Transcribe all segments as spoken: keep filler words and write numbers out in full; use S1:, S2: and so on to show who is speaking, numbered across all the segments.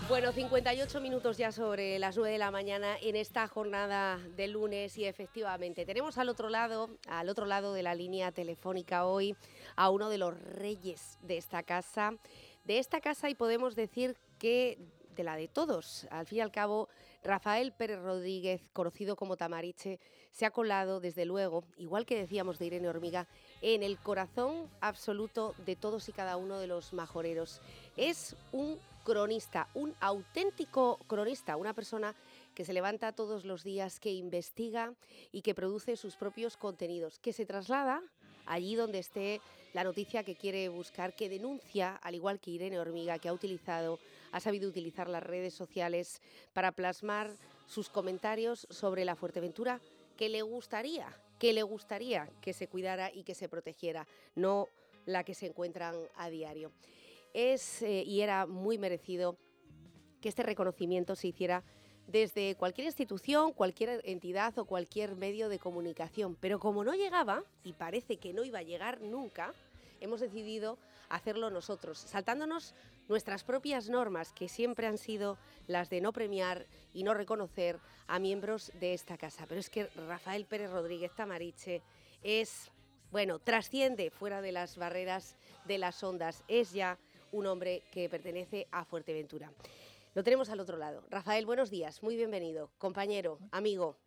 S1: Bueno, cincuenta y ocho minutos ya sobre las nueve de la mañana en esta jornada de lunes y efectivamente tenemos al otro lado, al otro lado de la línea telefónica hoy a uno de los reyes de esta casa, de esta casa y podemos decir que de la de todos. Al fin y al cabo, Rafael Pérez Rodríguez, conocido como Tamariche, se ha colado desde luego, igual que decíamos de Irene Hormiga, en el corazón absoluto de todos y cada uno de los majoreros. Es un cronista, un auténtico cronista, una persona que se levanta todos los días, que investiga y que produce sus propios contenidos, que se traslada allí donde esté la noticia que quiere buscar, que denuncia, al igual que Irene Hormiga, que ha utilizado, ha sabido utilizar las redes sociales para plasmar sus comentarios sobre la Fuerteventura que le gustaría, que le gustaría que se cuidara y que se protegiera, no la que se encuentran a diario. Es eh, y era muy merecido que este reconocimiento se hiciera desde cualquier institución, cualquier entidad o cualquier medio de comunicación. Pero como no llegaba, y parece que no iba a llegar nunca, hemos decidido hacerlo nosotros, saltándonos nuestras propias normas, que siempre han sido las de no premiar y no reconocer a miembros de esta casa. Pero es que Rafael Pérez Rodríguez Tamariche es, bueno, trasciende fuera de las barreras de las ondas, es ya un hombre que pertenece a Fuerteventura. Lo tenemos al otro lado. Rafael, buenos días, muy bienvenido, compañero, amigo.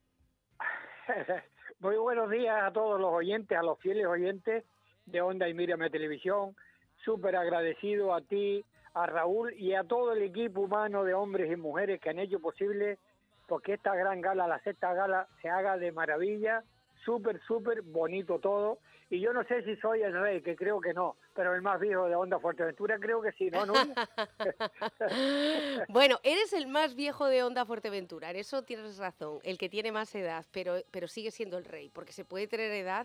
S2: Muy buenos días a todos los oyentes, a los fieles oyentes de Onda y Mírame Televisión. Súper agradecido a ti, a Raúl y a todo el equipo humano de hombres y mujeres que han hecho posible porque esta gran gala, la sexta gala, se haga de maravilla. Súper, súper bonito todo. Y yo no sé si soy el rey, que creo que no, pero el más viejo de Onda Fuerteventura creo que sí, ¿no, Nuria?
S1: Bueno, eres el más viejo de Onda Fuerteventura, en eso tienes razón, el que tiene más edad, pero, pero sigue siendo el rey, porque se puede tener edad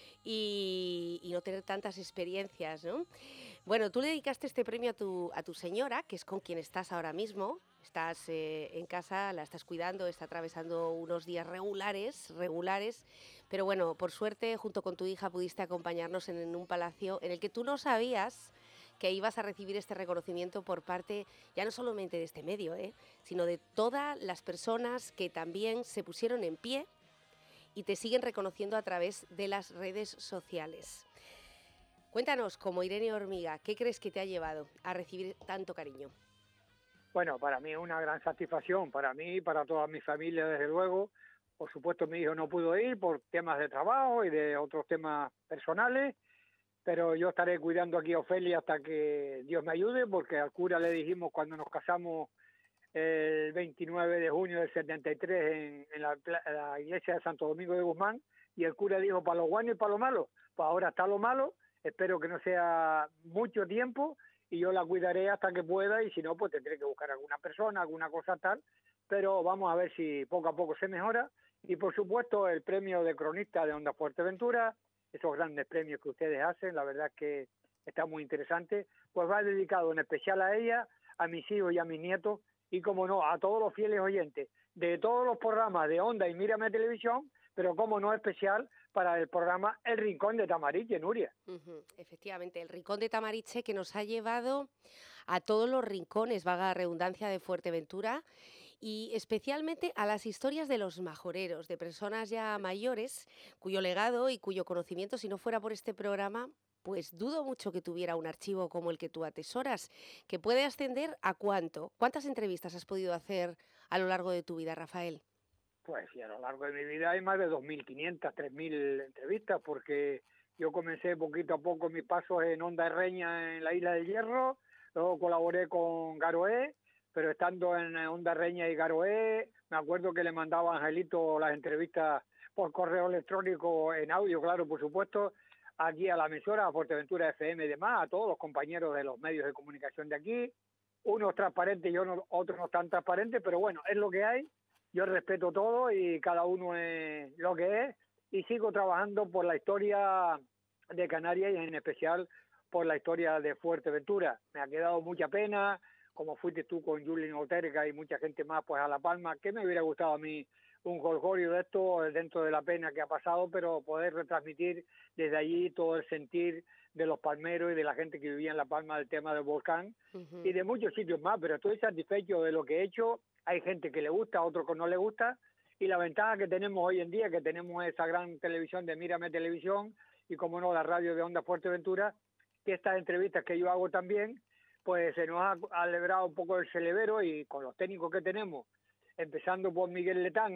S1: y, y no tener tantas experiencias, ¿no? Bueno, tú le dedicaste este premio a tu, a tu señora, que es con quien estás ahora mismo. Estás eh, en casa, la estás cuidando, está atravesando unos días regulares, regulares, pero bueno, por suerte, junto con tu hija pudiste acompañarnos en, en un palacio en el que tú no sabías que ibas a recibir este reconocimiento por parte, ya no solamente de este medio, ¿eh? sino de todas las personas que también se pusieron en pie y te siguen reconociendo a través de las redes sociales. Cuéntanos, como Irene Hormiga, ¿qué crees que te ha llevado a recibir tanto cariño?
S2: Bueno, para mí es una gran satisfacción, para mí y para toda mi familia, desde luego. Por supuesto, mi hijo no pudo ir por temas de trabajo y de otros temas personales, pero yo estaré cuidando aquí a Ofelia hasta que Dios me ayude, porque al cura le dijimos cuando nos casamos el veintinueve de junio del setenta y tres en, en la, la iglesia de Santo Domingo de Guzmán, y el cura dijo para lo bueno y para lo malo. Pues ahora está lo malo, espero que no sea mucho tiempo, y yo la cuidaré hasta que pueda, y si no, pues tendré que buscar alguna persona, alguna cosa tal, pero vamos a ver si poco a poco se mejora. Y por supuesto el premio de cronista de Onda Fuerteventura, esos grandes premios que ustedes hacen, la verdad es que está muy interesante, pues va dedicado en especial a ella, a mis hijos y a mis nietos, y como no, a todos los fieles oyentes de todos los programas de Onda y Mírame Televisión, pero como no especial para el programa El Rincón de Tamariche, Nuria.
S1: Uh-huh. Efectivamente, el Rincón de Tamariche, que nos ha llevado a todos los rincones, vaga la redundancia, de Fuerteventura, y especialmente a las historias de los majoreros, de personas ya mayores, cuyo legado y cuyo conocimiento, si no fuera por este programa, pues dudo mucho que tuviera un archivo como el que tú atesoras, que puede ascender a cuánto. ¿Cuántas entrevistas has podido hacer a lo largo de tu vida, Rafael?
S2: Pues sí, a lo largo de mi vida hay más de dos mil quinientas, tres mil entrevistas, porque yo comencé poquito a poco mis pasos en Onda Reña en la Isla del Hierro, luego colaboré con Garoé, pero estando en Onda Reña y Garoé, me acuerdo que le mandaba a Angelito las entrevistas por correo electrónico en audio, claro, por supuesto, aquí a la emisora, a Fuerteventura F M y demás, a todos los compañeros de los medios de comunicación de aquí, unos transparentes y otros no tan transparentes, pero bueno, es lo que hay. Yo respeto todo y cada uno es lo que es, y sigo trabajando por la historia de Canarias y en especial por la historia de Fuerteventura. Me ha quedado mucha pena, como fuiste tú con Julien Oterga y mucha gente más, pues a La Palma, que me hubiera gustado a mí un jolgorio de esto dentro de la pena que ha pasado, pero poder retransmitir desde allí todo el sentir de los palmeros y de la gente que vivía en La Palma del tema del volcán uh-huh. y de muchos sitios más, pero estoy satisfecho de lo que he hecho. Hay gente que le gusta, otros que no le gusta, y la ventaja que tenemos hoy en día, que tenemos esa gran televisión de Mírame Televisión y como no la radio de Onda Fuerteventura, que estas entrevistas que yo hago también, pues se nos ha alegrado un poco el celebero, y con los técnicos que tenemos, empezando por Miguel Letán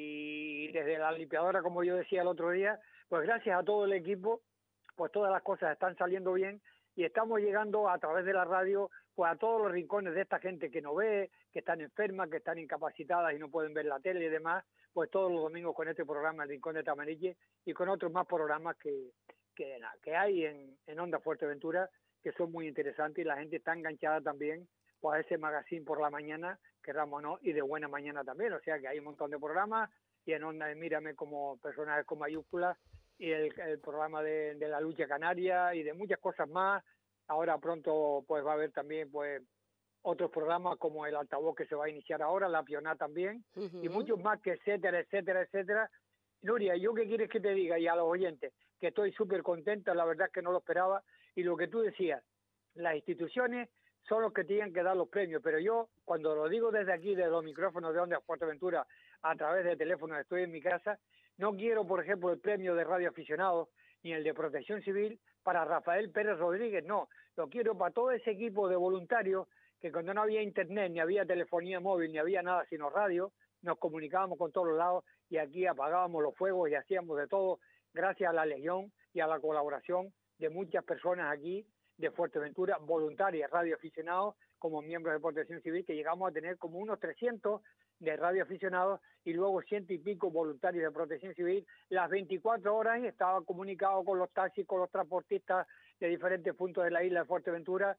S2: y desde la limpiadora, como yo decía el otro día, pues gracias a todo el equipo, pues todas las cosas están saliendo bien y estamos llegando a través de la radio pues a todos los rincones de esta gente que no ve, que están enfermas, que están incapacitadas y no pueden ver la tele y demás, pues todos los domingos con este programa El Rincón de Tamariche y con otros más programas que, que, que hay en, en Onda Fuerteventura, que son muy interesantes, y la gente está enganchada también pues a ese magazine por la mañana, queramos o no, y de buena mañana también, o sea que hay un montón de programas, y en Onda de Mírame como personajes con mayúsculas, y el, el programa de, de la lucha canaria y de muchas cosas más. Ahora pronto pues va a haber también pues otros programas como el altavoz que se va a iniciar ahora, la Pioná también, uh-huh. y muchos más, que etcétera, etcétera, etcétera. Nuria, ¿yo qué quieres que te diga? Y a los oyentes, que estoy súper contenta, la verdad es que no lo esperaba, y lo que tú decías, las instituciones son los que tienen que dar los premios, pero yo, cuando lo digo desde aquí, desde los micrófonos de Onda Fuerteventura, a través de teléfono, estoy en mi casa, no quiero, por ejemplo, el premio de Radio Aficionados, ni el de Protección Civil para Rafael Pérez Rodríguez, no, lo quiero para todo ese equipo de voluntarios que cuando no había internet, ni había telefonía móvil, ni había nada sino radio, nos comunicábamos con todos los lados y aquí apagábamos los fuegos y hacíamos de todo, gracias a la Legión y a la colaboración de muchas personas aquí de Fuerteventura, voluntarias, radioaficionados, como miembros de Protección Civil, que llegamos a tener como unos trescientos de radioaficionados y luego ciento y pico voluntarios de Protección Civil, las veinticuatro horas, y estaba comunicado con los taxis, con los transportistas de diferentes puntos de la isla de Fuerteventura,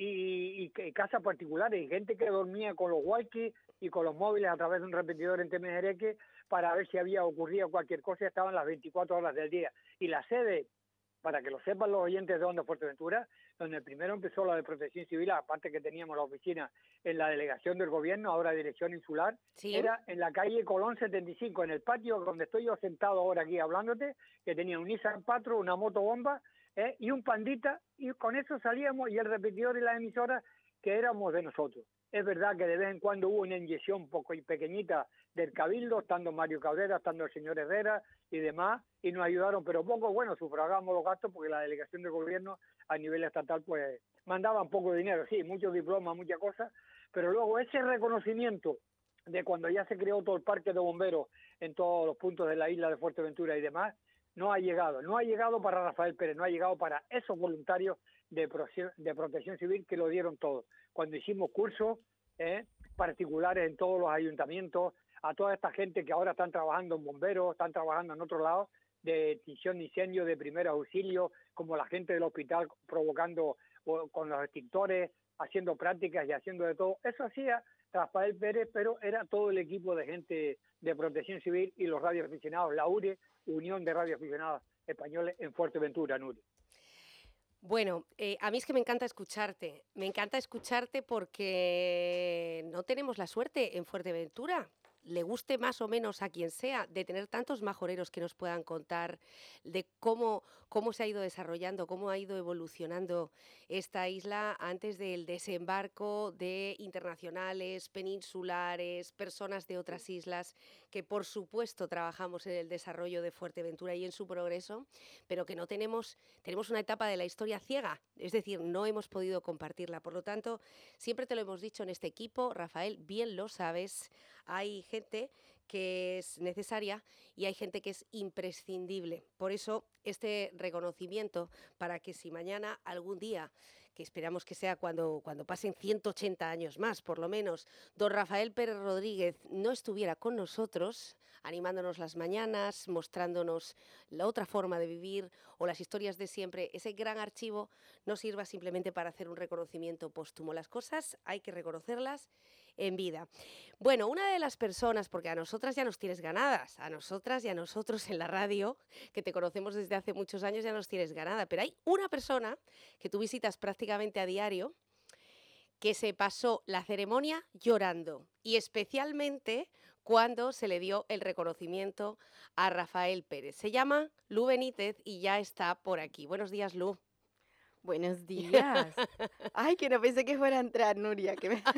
S2: y, y, y casas particulares, y gente que dormía con los walkies y con los móviles a través de un repetidor en Temejereque para ver si había ocurrido cualquier cosa, estaban las veinticuatro horas del día. Y la sede, para que lo sepan los oyentes de Onda Fuerteventura, donde primero empezó la de Protección Civil, aparte que teníamos la oficina en la delegación del gobierno, ahora dirección insular, ¿sí? Era en la calle Colón setenta y cinco, en el patio donde estoy yo sentado ahora aquí hablándote, que tenía un Nissan Patro, una motobomba ¿eh? y un Pandita, y con eso salíamos, y el repetidor y las emisoras que éramos de nosotros. Es verdad que de vez en cuando hubo una inyección poco y pequeñita del Cabildo, estando Mario Cabrera, estando el señor Herrera y demás, y nos ayudaron, pero poco, bueno, sufragamos los gastos porque la delegación del gobierno a nivel estatal pues mandaban poco dinero, sí, muchos diplomas, muchas cosas, pero luego ese reconocimiento de cuando ya se creó todo el parque de bomberos en todos los puntos de la isla de Fuerteventura y demás, no ha llegado, no ha llegado para Rafael Pérez, no ha llegado para esos voluntarios de, pro- de Protección Civil que lo dieron todo. Cuando hicimos cursos eh, particulares en todos los ayuntamientos, a toda esta gente que ahora están trabajando en bomberos, están trabajando en otros lados, de extinción de incendios, de primer auxilio, como la gente del hospital provocando o, con los extintores, haciendo prácticas y haciendo de todo. Eso hacía Rafael Pérez, pero era todo el equipo de gente de Protección Civil y los radioaficionados, la U R E, Unión de Radioaficionados Españoles en Fuerteventura, Nuri.
S1: Bueno, eh, a mí es que me encanta escucharte, me encanta escucharte porque no tenemos la suerte en Fuerteventura, le guste más o menos a quien sea, de tener tantos majoreros que nos puedan contar de cómo, cómo se ha ido desarrollando, cómo ha ido evolucionando esta isla antes del desembarco de internacionales, peninsulares, personas de otras islas, que por supuesto trabajamos en el desarrollo de Fuerteventura y en su progreso, pero que no tenemos, tenemos una etapa de la historia ciega, es decir, no hemos podido compartirla. Por lo tanto, siempre te lo hemos dicho en este equipo, Rafael, bien lo sabes, hay gente que es necesaria y hay gente que es imprescindible. Por eso, este reconocimiento, para que si mañana, algún día, que esperamos que sea cuando, cuando pasen ciento ochenta años más, por lo menos, don Rafael Pérez Rodríguez no estuviera con nosotros, animándonos las mañanas, mostrándonos la otra forma de vivir o las historias de siempre, ese gran archivo no sirva simplemente para hacer un reconocimiento póstumo. Las cosas hay que reconocerlas en vida. Bueno, una de las personas, porque a nosotras ya nos tienes ganadas, a nosotras y a nosotros en la radio, que te conocemos desde hace muchos años, ya nos tienes ganada, pero hay una persona que tú visitas prácticamente a diario que se pasó la ceremonia llorando, y especialmente cuando se le dio el reconocimiento a Rafael Pérez. Se llama Lu Benítez y ya está por aquí. Buenos días, Lu.
S3: Buenos días. Ay, que no pensé que fuera a entrar, Nuria. Que me...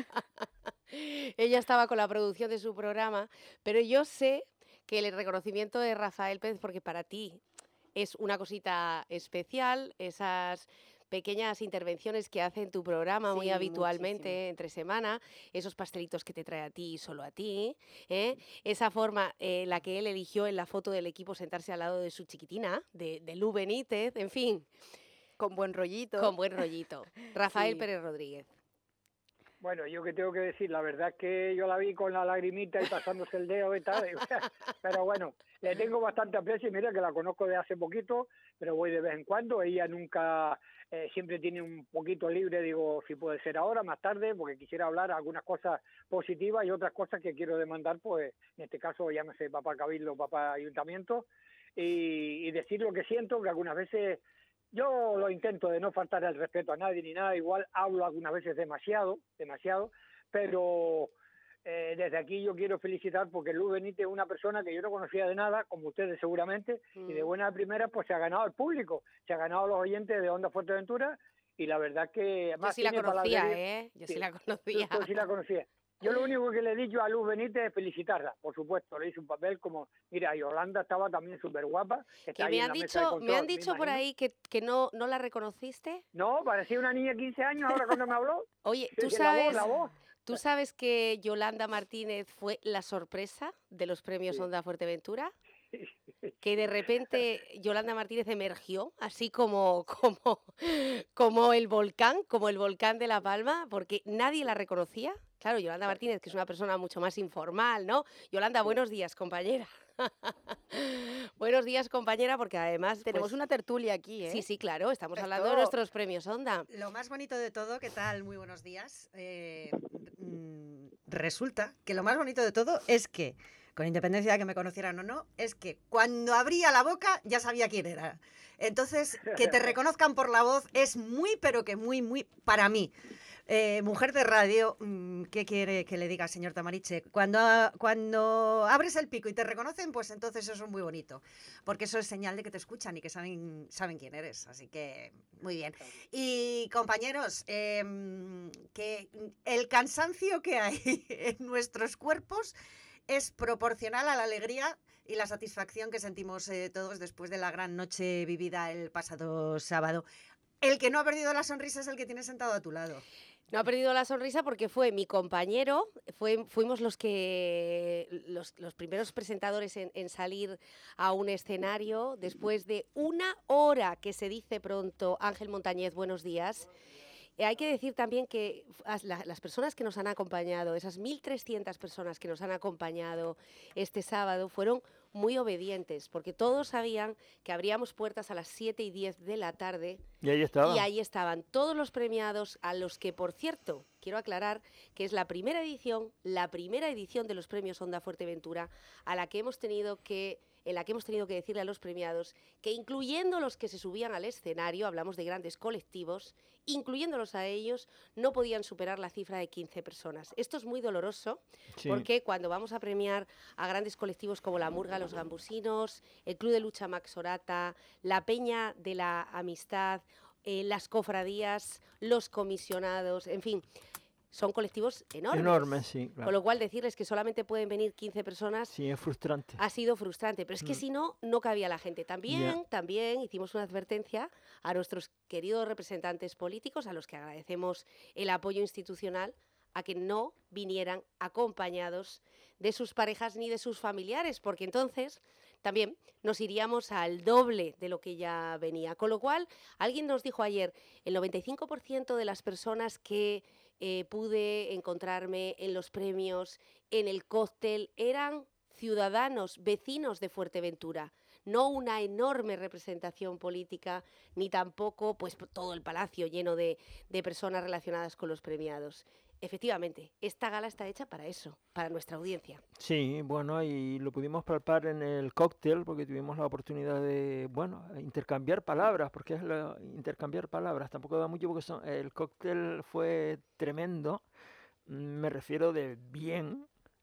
S1: Ella estaba con la producción de su programa, pero yo sé que el reconocimiento de Rafael Pérez, porque para ti es una cosita especial, esas pequeñas intervenciones que hace en tu programa muy
S3: Sí,
S1: habitualmente
S3: muchísimo.
S1: entre semana, esos pastelitos que te trae a ti y solo a ti, ¿eh? Esa forma en la que él eligió en la foto del equipo sentarse al lado de su chiquitina, de, de Lu Benítez, en fin,
S3: Con buen rollito.
S1: con buen rollito. Rafael
S3: Sí.
S1: Pérez Rodríguez.
S2: Bueno, yo que tengo que decir, la verdad es que yo la vi con la lagrimita y pasándose el dedo y tal, pero bueno, le tengo bastante aprecio y mira que la conozco de hace poquito, pero voy de vez en cuando, ella nunca, eh, siempre tiene un poquito libre, digo, si puede ser ahora, más tarde, porque quisiera hablar algunas cosas positivas y otras cosas que quiero demandar, pues en este caso llámese papá Cabildo, papá Ayuntamiento, y, y decir lo que siento, que algunas veces... Yo lo intento de no faltar el respeto a nadie ni nada, igual hablo algunas veces demasiado, demasiado, pero eh, desde aquí yo quiero felicitar porque Lu Benítez es una persona que yo no conocía de nada, como ustedes seguramente, mm. y de buena primera pues se ha ganado al público, se ha ganado a los oyentes de Onda Fuerteventura y la verdad que...
S1: Yo sí la conocía, ¿eh? Yo sí, sí la conocía.
S2: Yo, yo sí la conocía. Yo lo único que le he dicho a Luz Benítez es felicitarla, por supuesto, le hice un papel como, mira, Yolanda estaba también súper guapa.
S1: Que me han dicho, control, me han dicho me por ahí que, que no, no la reconociste.
S2: No, parecía una niña de quince años ahora cuando me habló.
S1: Oye, tú sabes,
S2: la voz, la voz.
S1: ¿tú sabes que Yolanda Martínez fue la sorpresa de los premios sí. Onda Fuerteventura? Que de repente Yolanda Martínez emergió, así como, como, como el volcán, como el volcán de La Palma, porque nadie la reconocía. Claro, Yolanda Martínez, que es una persona mucho más informal, ¿no? Yolanda, buenos días, compañera. Buenos días, compañera, porque además...
S3: Tenemos
S1: pues,
S3: una tertulia aquí, ¿eh?
S1: Sí, sí, claro, estamos
S4: Esto,
S1: hablando de nuestros premios Onda.
S4: Lo más bonito de todo, ¿qué tal? Muy buenos días. Eh, mm, resulta que lo más bonito de todo es que, con independencia de que me conocieran o no, es que cuando abría la boca ya sabía quién era. Entonces, que te reconozcan por la voz es muy, pero que muy, muy, para mí. Eh, mujer de radio, ¿qué quiere que le diga, señor Tamariche? Cuando, cuando abres el pico y te reconocen, pues entonces eso es muy bonito, porque eso es señal de que te escuchan y que saben, saben quién eres, así que muy bien. Y compañeros, eh, que el cansancio que hay en nuestros cuerpos es proporcional a la alegría y la satisfacción que sentimos eh, todos después de la gran noche vivida el pasado sábado. El que no ha perdido la sonrisa es el que tienes sentado a tu lado.
S1: No ha perdido la sonrisa porque fue mi compañero, fue, fuimos los que los, los primeros presentadores en, en salir a un escenario después de una hora, que se dice pronto. Ángel Montañez, buenos días. Eh, hay que decir también que la, las personas que nos han acompañado, esas mil trescientas personas que nos han acompañado este sábado, fueron muy obedientes, porque todos sabían que abríamos puertas a las siete y diez de la tarde.
S5: Y ahí estaban.
S1: Y ahí estaban todos los premiados, a los que, por cierto, quiero aclarar que es la primera edición, la primera edición de los premios Onda Fuerteventura, a la que hemos tenido que... en la que hemos tenido que decirle a los premiados que, incluyendo los que se subían al escenario, hablamos de grandes colectivos, incluyéndolos a ellos, no podían superar la cifra de quince personas. Esto es muy doloroso, sí. Porque cuando vamos a premiar a grandes colectivos como la Murga Los Gambusinos, el Club de Lucha Max Orata, la Peña de la Amistad, eh, las cofradías, los comisionados, en fin... Son colectivos enormes.
S5: Enormes, sí. Claro.
S1: Con lo cual, decirles que solamente pueden venir quince personas...
S5: Sí, es frustrante.
S1: Ha sido frustrante, pero es que mm. si no, no cabía la gente. También, yeah. también hicimos una advertencia a nuestros queridos representantes políticos, a los que agradecemos el apoyo institucional, a que no vinieran acompañados de sus parejas ni de sus familiares, porque entonces también nos iríamos al doble de lo que ya venía. Con lo cual, alguien nos dijo ayer, el noventa y cinco por ciento de las personas que eh, pude encontrarme en los premios, en el cóctel, eran ciudadanos, vecinos de Fuerteventura. No una enorme representación política, ni tampoco pues todo el palacio lleno de, de personas relacionadas con los premiados. Efectivamente, esta gala está hecha para eso, para nuestra audiencia.
S5: Sí, bueno, y lo pudimos palpar en el cóctel porque tuvimos la oportunidad de, bueno, intercambiar palabras, porque es lo, intercambiar palabras, tampoco da mucho porque son, el cóctel fue tremendo, me refiero de bien,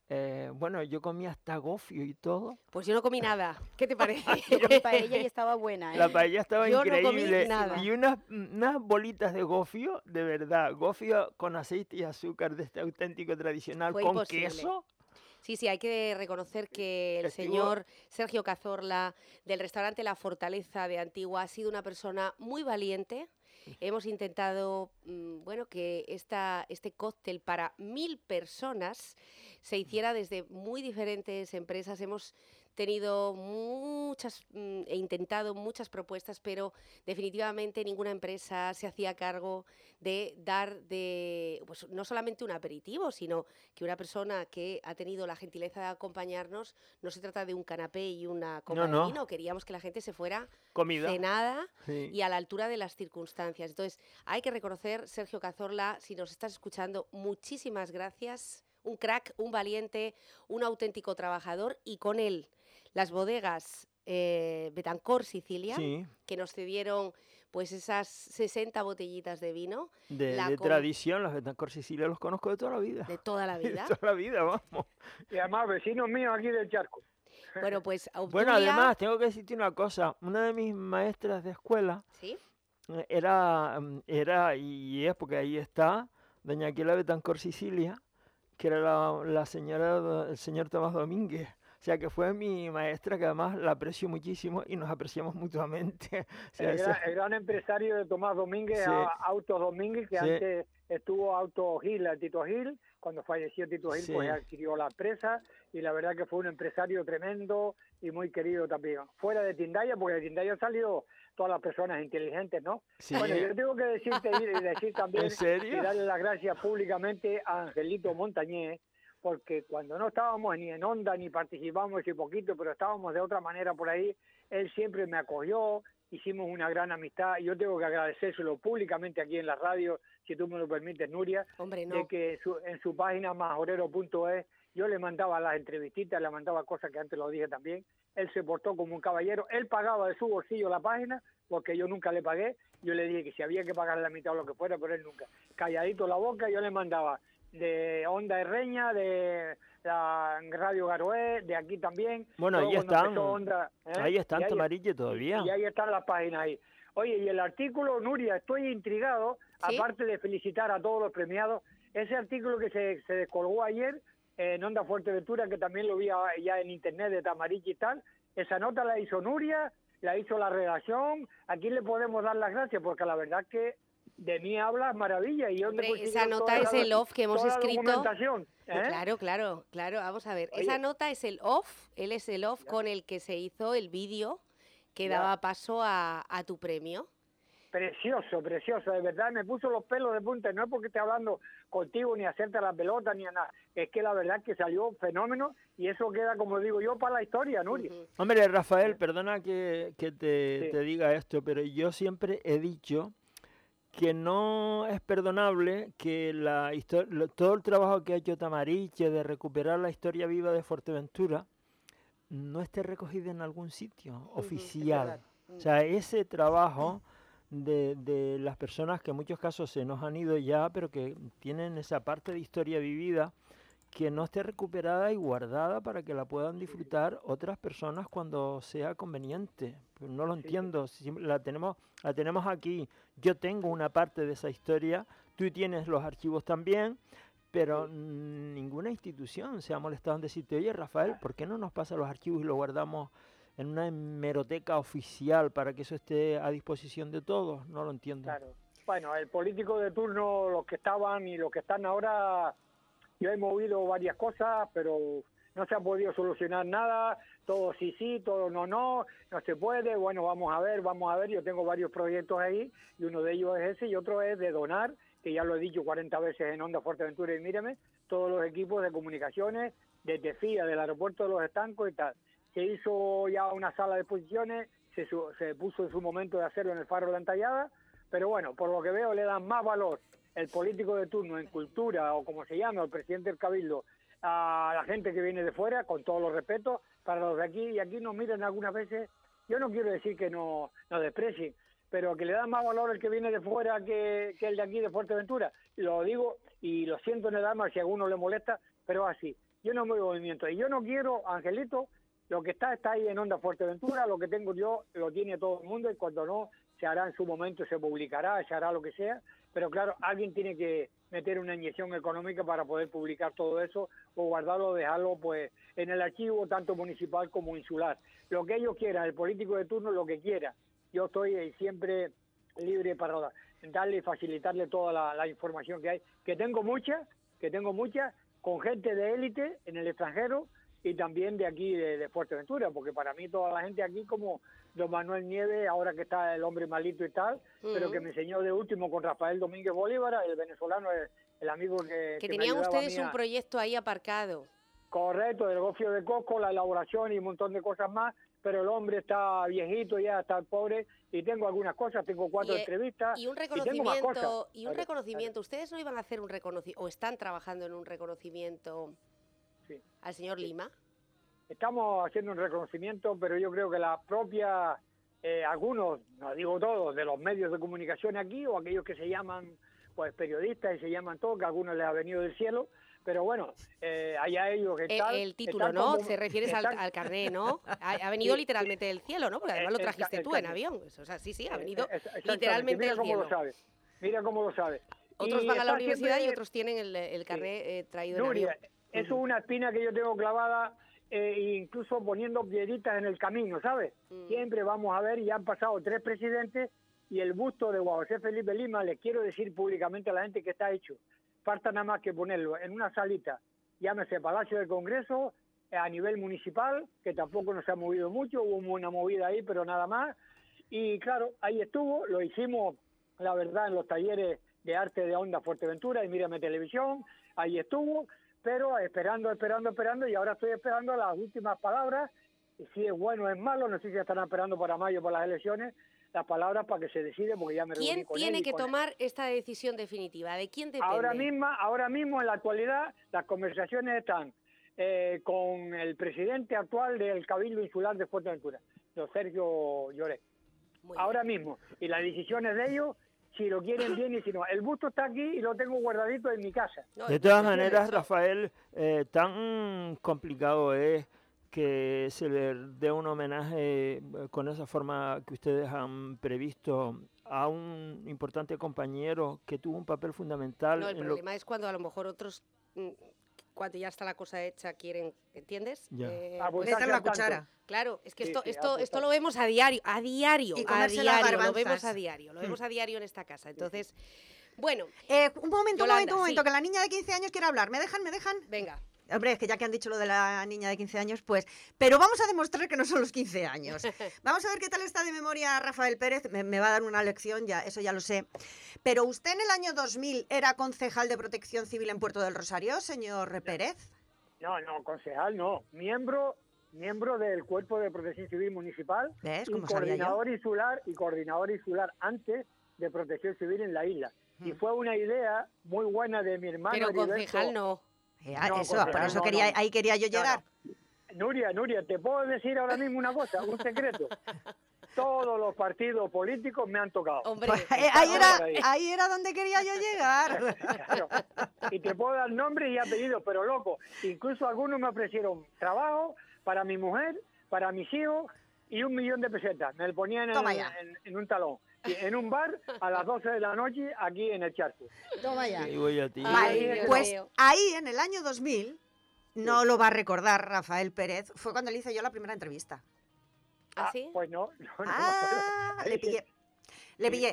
S5: Eh, bueno, yo comí hasta gofio y todo.
S1: Pues yo no comí nada. ¿Qué te parece?
S3: Yo comí paella y estaba buena,
S5: La
S3: ¿eh?
S5: paella estaba
S1: Yo no comí
S5: increíble.
S1: nada.
S5: Y unas, unas bolitas de gofio, de verdad, gofio con aceite y azúcar de este auténtico tradicional,
S1: Fue
S5: con
S1: imposible.
S5: queso.
S1: Sí, sí, hay que reconocer que el
S5: Estuvo-
S1: señor Sergio Cazorla del restaurante La Fortaleza de Antigua ha sido una persona muy valiente. Hemos intentado, mm, bueno, que esta, este cóctel para mil personas se hiciera desde muy diferentes empresas. Hemos tenido muchas mm, e intentado muchas propuestas, pero definitivamente ninguna empresa se hacía cargo de dar de, pues, no solamente un aperitivo, sino que una persona que ha tenido la gentileza de acompañarnos, no se trata de un canapé y una copa
S5: No,
S1: de
S5: no.
S1: vino, queríamos que la gente se fuera
S5: Comida.
S1: cenada
S5: Sí.
S1: y a la altura de las circunstancias. Entonces, hay que reconocer, Sergio Cazorla, si nos estás escuchando, muchísimas gracias. Un crack, un valiente, un auténtico trabajador, y con él las bodegas eh, Betancor Sicilia,
S5: Sí,
S1: que nos cedieron pues esas sesenta botellitas de vino
S5: de,
S1: la
S5: de
S1: com-
S5: tradición, los Betancor Sicilia los conozco de toda la vida.
S1: de toda la
S5: De
S1: vida.
S5: toda la vida, vamos.
S2: Y además, vecinos míos aquí del charco.
S1: Bueno, pues
S5: Bueno,
S1: Obdulia-
S5: además, tengo que decirte una cosa. Una de mis maestras de escuela
S1: ¿Sí?
S5: eh, era, mm, era y es porque ahí está, doña Aquila Betancor Sicilia, que era la, la señora, do- el señor Tomás Domínguez. O sea, que fue mi maestra, que además la aprecio muchísimo y nos apreciamos mutuamente. O sea,
S2: El
S5: ese-
S2: gran, el gran empresario de Tomás Domínguez,
S5: Sí.
S2: a- Autos Domínguez, que
S5: Sí.
S2: antes estuvo Auto Gil, el Tito Gil. Cuando falleció Tito Gil,
S5: Sí.
S2: pues adquirió la empresa, y la verdad que fue un empresario tremendo y muy querido también. Fuera de Tindaya, porque de Tindaya han salido todas las personas inteligentes, ¿no?
S5: Sí.
S2: Bueno, yo tengo que decirte y y decir también
S5: ¿En serio?
S2: y darle las gracias públicamente a Angelito Montañés, porque cuando no estábamos ni en Onda ni participamos y poquito, pero estábamos de otra manera por ahí, él siempre me acogió, hicimos una gran amistad, y yo tengo que agradecérselo públicamente aquí en la radio, si tú me lo permites, Nuria,
S1: Hombre, no.
S2: de que su- en su página majorero punto es yo le mandaba las entrevistitas, le mandaba cosas que antes lo dije también, él se portó como un caballero, él pagaba de su bolsillo la página, porque yo nunca le pagué, yo le dije que si había que pagar la mitad o lo que fuera, pero él nunca, calladito la boca, yo le mandaba de Onda de Reña, de la Radio Garoé, de aquí también.
S5: Bueno,
S2: todo
S5: ahí
S2: cuando
S5: están,
S2: empezó Onda, ¿eh?
S5: ahí están
S2: Y ahí-
S5: Tomarille todavía.
S2: y ahí están las páginas ahí. Oye, y el artículo, Nuria, estoy intrigado,
S1: ¿Sí?
S2: aparte de felicitar a todos los premiados, ese artículo que se, se descolgó ayer en Onda Fuerteventura, que también lo vi a- ya en internet de Tamarich y tal, esa nota la hizo Nuria, la hizo la redacción, ¿a quién le podemos dar las gracias? Porque la verdad que de mí hablas maravilla. Y yo
S1: Hombre, esa nota es el off que hemos escrito.
S2: Documentación, ¿eh?
S1: Claro, claro, claro. Vamos a ver.
S2: Oye.
S1: Esa nota es el off, él es el off con el que se hizo el vídeo que
S2: Ya.
S1: daba paso a, a tu premio.
S2: Precioso, precioso, de verdad me puso los pelos de punta, no es porque esté hablando contigo ni hacerte la pelota ni a nada, es que la verdad que salió fenómeno, y eso queda, como digo yo, para la historia, Nuria.
S1: Ujú.
S5: Hombre, Rafael, perdona que, que te,
S2: Sí.
S5: te diga esto, pero yo siempre he dicho que no es perdonable que la histo- lo- todo el trabajo que ha hecho Tamariche de recuperar la historia viva de Fuerteventura no esté recogido en algún sitio oficial.
S3: verdad.
S5: O sea, ese trabajo de, de las personas que en muchos casos se nos han ido ya, pero que tienen esa parte de historia vivida, que no esté recuperada y guardada para que la puedan disfrutar otras personas cuando sea conveniente. Pero no lo
S2: Sí, sí.
S5: entiendo, si la tenemos, la tenemos aquí. Yo tengo una parte de esa historia, tú tienes los archivos también, pero mm, ninguna institución se ha molestado en decirte, oye Rafael, ¿por qué no nos pasa los archivos y lo guardamos en una hemeroteca oficial para que eso esté a disposición de todos? No lo entiendo.
S2: Claro. Bueno, el político de turno, los que estaban y los que están ahora, yo he movido varias cosas, pero no se ha podido solucionar nada, todo sí, sí, todo no, no, no se puede, bueno, vamos a ver, vamos a ver, yo tengo varios proyectos ahí, y uno de ellos es ese, y otro es de donar, que ya lo he dicho cuarenta veces en Onda Fuerteventura y Míreme, todos los equipos de comunicaciones, desde F I A, del aeropuerto de Los Estancos y tal. Se hizo ya una sala de exposiciones, se, su- se puso en su momento de hacerlo en el Faro de la Entallada, pero bueno, por lo que veo le dan más valor el político de turno en cultura, o como se llama, el presidente del Cabildo, a la gente que viene de fuera, con todos los respetos, para los de aquí, y aquí nos miran algunas veces, yo no quiero decir que no nos desprecien, pero que le dan más valor el que viene de fuera que, que el de aquí de Fuerteventura. Y lo digo, y lo siento en el alma si a alguno le molesta, pero así. yo no muevo movimiento. Y yo no quiero, Angelito, lo que está está ahí en Onda Fuerteventura, lo que tengo yo lo tiene todo el mundo y cuando no, se hará en su momento, se publicará, se hará lo que sea, pero claro, alguien tiene que meter una inyección económica para poder publicar todo eso o guardarlo o dejarlo pues en el archivo tanto municipal como insular. Lo que ellos quieran, el político de turno lo que quiera. Yo estoy eh, siempre libre para darle y facilitarle toda la, la información que hay, que tengo mucha, que tengo mucha, con gente de élite en el extranjero y también de aquí, de, de Fuerteventura, porque para mí toda la gente aquí como don Manuel Nieves, ahora que está el hombre malito y tal, uh-huh. pero que me enseñó de último con Rafael Domínguez Bolívar, el venezolano, el, el amigo que...
S1: Que,
S2: que
S1: tenían
S2: me
S1: ustedes
S2: a...
S1: un proyecto ahí aparcado.
S2: Correcto, del gofio de coco, la elaboración y un montón de cosas más, pero el hombre está viejito ya, está pobre, y tengo algunas cosas, tengo cuatro
S1: y,
S2: entrevistas.
S1: Y un reconocimiento, y, y un reconocimiento, ¿ustedes no iban a hacer un reconocimiento, o están trabajando en un reconocimiento sí. al señor Lima?
S2: Estamos haciendo un reconocimiento, pero yo creo que la propia, eh, algunos, no digo todos, de los medios de comunicación aquí, o aquellos que se llaman pues periodistas y se llaman todos, que a algunos les ha venido del cielo, pero bueno, eh, allá ellos que
S1: tal, El, el título, ¿no? Como, Se refieres al, al carné, ¿no? Ha, ha venido sí, literalmente del cielo, ¿no? Porque además lo trajiste el, el, tú el en avión. O sea, sí, sí, ha venido literalmente
S2: del
S1: cielo.
S2: Mira cómo lo sabe, mira cómo lo sabe.
S1: Otros
S2: y
S1: van a la universidad
S2: siempre,
S1: y otros tienen el, el carné sí. eh, traído
S2: Nuria,
S1: en avión.
S2: Eso es uh-huh. una espina que yo tengo clavada, eh, incluso poniendo piedritas en el camino, ¿sabes? Uh-huh. Siempre vamos a ver, y han pasado tres presidentes, y el busto de Juan José Felipe Lima, les quiero decir públicamente a la gente que está hecho. Falta nada más que ponerlo en una salita, llámese Palacio del Congreso, a nivel municipal, que tampoco nos ha movido mucho, hubo una movida ahí, pero nada más. Y claro, ahí estuvo, lo hicimos, la verdad, en los talleres de arte de Onda Fuerteventura y Mírame Televisión, ahí estuvo, pero esperando, esperando, esperando, y ahora estoy esperando las últimas palabras, y si es bueno o es malo, no sé si están esperando para mayo, para las elecciones, las palabras para que se decide, porque ya me
S1: ¿Quién
S2: con
S1: tiene
S2: él
S1: que
S2: con
S1: tomar él. esta decisión definitiva? ¿De quién depende?
S2: Ahora mismo, ahora mismo en la actualidad, las conversaciones están eh, con el presidente actual del Cabildo Insular de Fuerteventura, don Sergio Lloret. Ahora mismo. Y las decisiones de ellos, si lo quieren bien y si no. El busto está aquí y lo tengo guardadito en mi casa.
S5: No, de todas maneras, Rafael, eh, tan complicado es que se le dé un homenaje con esa forma que ustedes han previsto a un importante compañero que tuvo un papel fundamental.
S1: No, el
S5: en
S1: problema
S5: lo...
S1: es cuando a lo mejor otros, cuando ya está la cosa hecha, quieren, ¿entiendes?
S4: Eh, meter la cuchara.
S1: Claro, es que
S2: sí,
S1: esto,
S2: sí,
S1: esto, esto lo vemos a diario, a diario,
S4: y
S1: a diario, lo vemos a
S4: mm.
S1: diario, lo vemos a diario en esta casa. Entonces, bueno.
S4: Eh, un momento,
S1: Yolanda,
S4: un momento, un momento,
S1: sí.
S4: que la niña de quince años quiere hablar. ¿Me dejan, me dejan?
S1: Venga.
S4: Hombre, es que ya que han dicho lo de la niña de quince años, pues... Pero vamos a demostrar que no son los quince años. Vamos a ver qué tal está de memoria Rafael Pérez. Me, me va a dar una lección, ya, eso ya lo sé. Pero usted en el año dos mil era concejal de Protección Civil en Puerto del Rosario, señor Pérez.
S2: No, no, concejal no. Miembro miembro del Cuerpo de Protección Civil Municipal
S4: ¿Ves?
S2: y
S4: ¿Cómo sabía
S2: coordinador
S4: yo?
S2: insular y coordinador insular antes de Protección Civil en la isla.
S4: Hmm.
S2: Y fue una idea muy buena de mi hermano
S1: Pero
S2: Heriberto.
S1: concejal no.
S4: Eh,
S2: No,
S4: eso,
S2: concejal,
S4: por eso
S2: no,
S4: quería,
S2: no.
S4: ahí quería yo
S2: No,
S4: llegar.
S2: no. Nuria, Nuria, ¿te puedo decir ahora mismo una cosa? Un secreto. Todos los partidos políticos me han tocado.
S1: Hombre,
S4: Pues, eh, ahí, era,
S2: Ahí.
S4: ahí era donde quería yo llegar.
S2: Claro. Y te puedo dar nombres y apellidos, pero loco, incluso algunos me ofrecieron trabajo para mi mujer, para mis hijos y un millón de pesetas. Me lo ponían en,
S4: Toma ya.
S2: en, en un talón. Y en un bar a las doce de la noche aquí en el Charco.
S4: Toma ya.
S5: Ahí voy a ti.
S1: Ay,
S4: Vale,
S1: Dios
S4: pues
S1: mío.
S4: ahí en el año dos mil, no lo va a recordar Rafael Pérez, fue cuando le hice yo la primera entrevista.
S1: ¿Ah, sí?
S2: Pues no, no, no me
S4: Ah,
S2: acuerdo.
S4: le pillé. Le pillé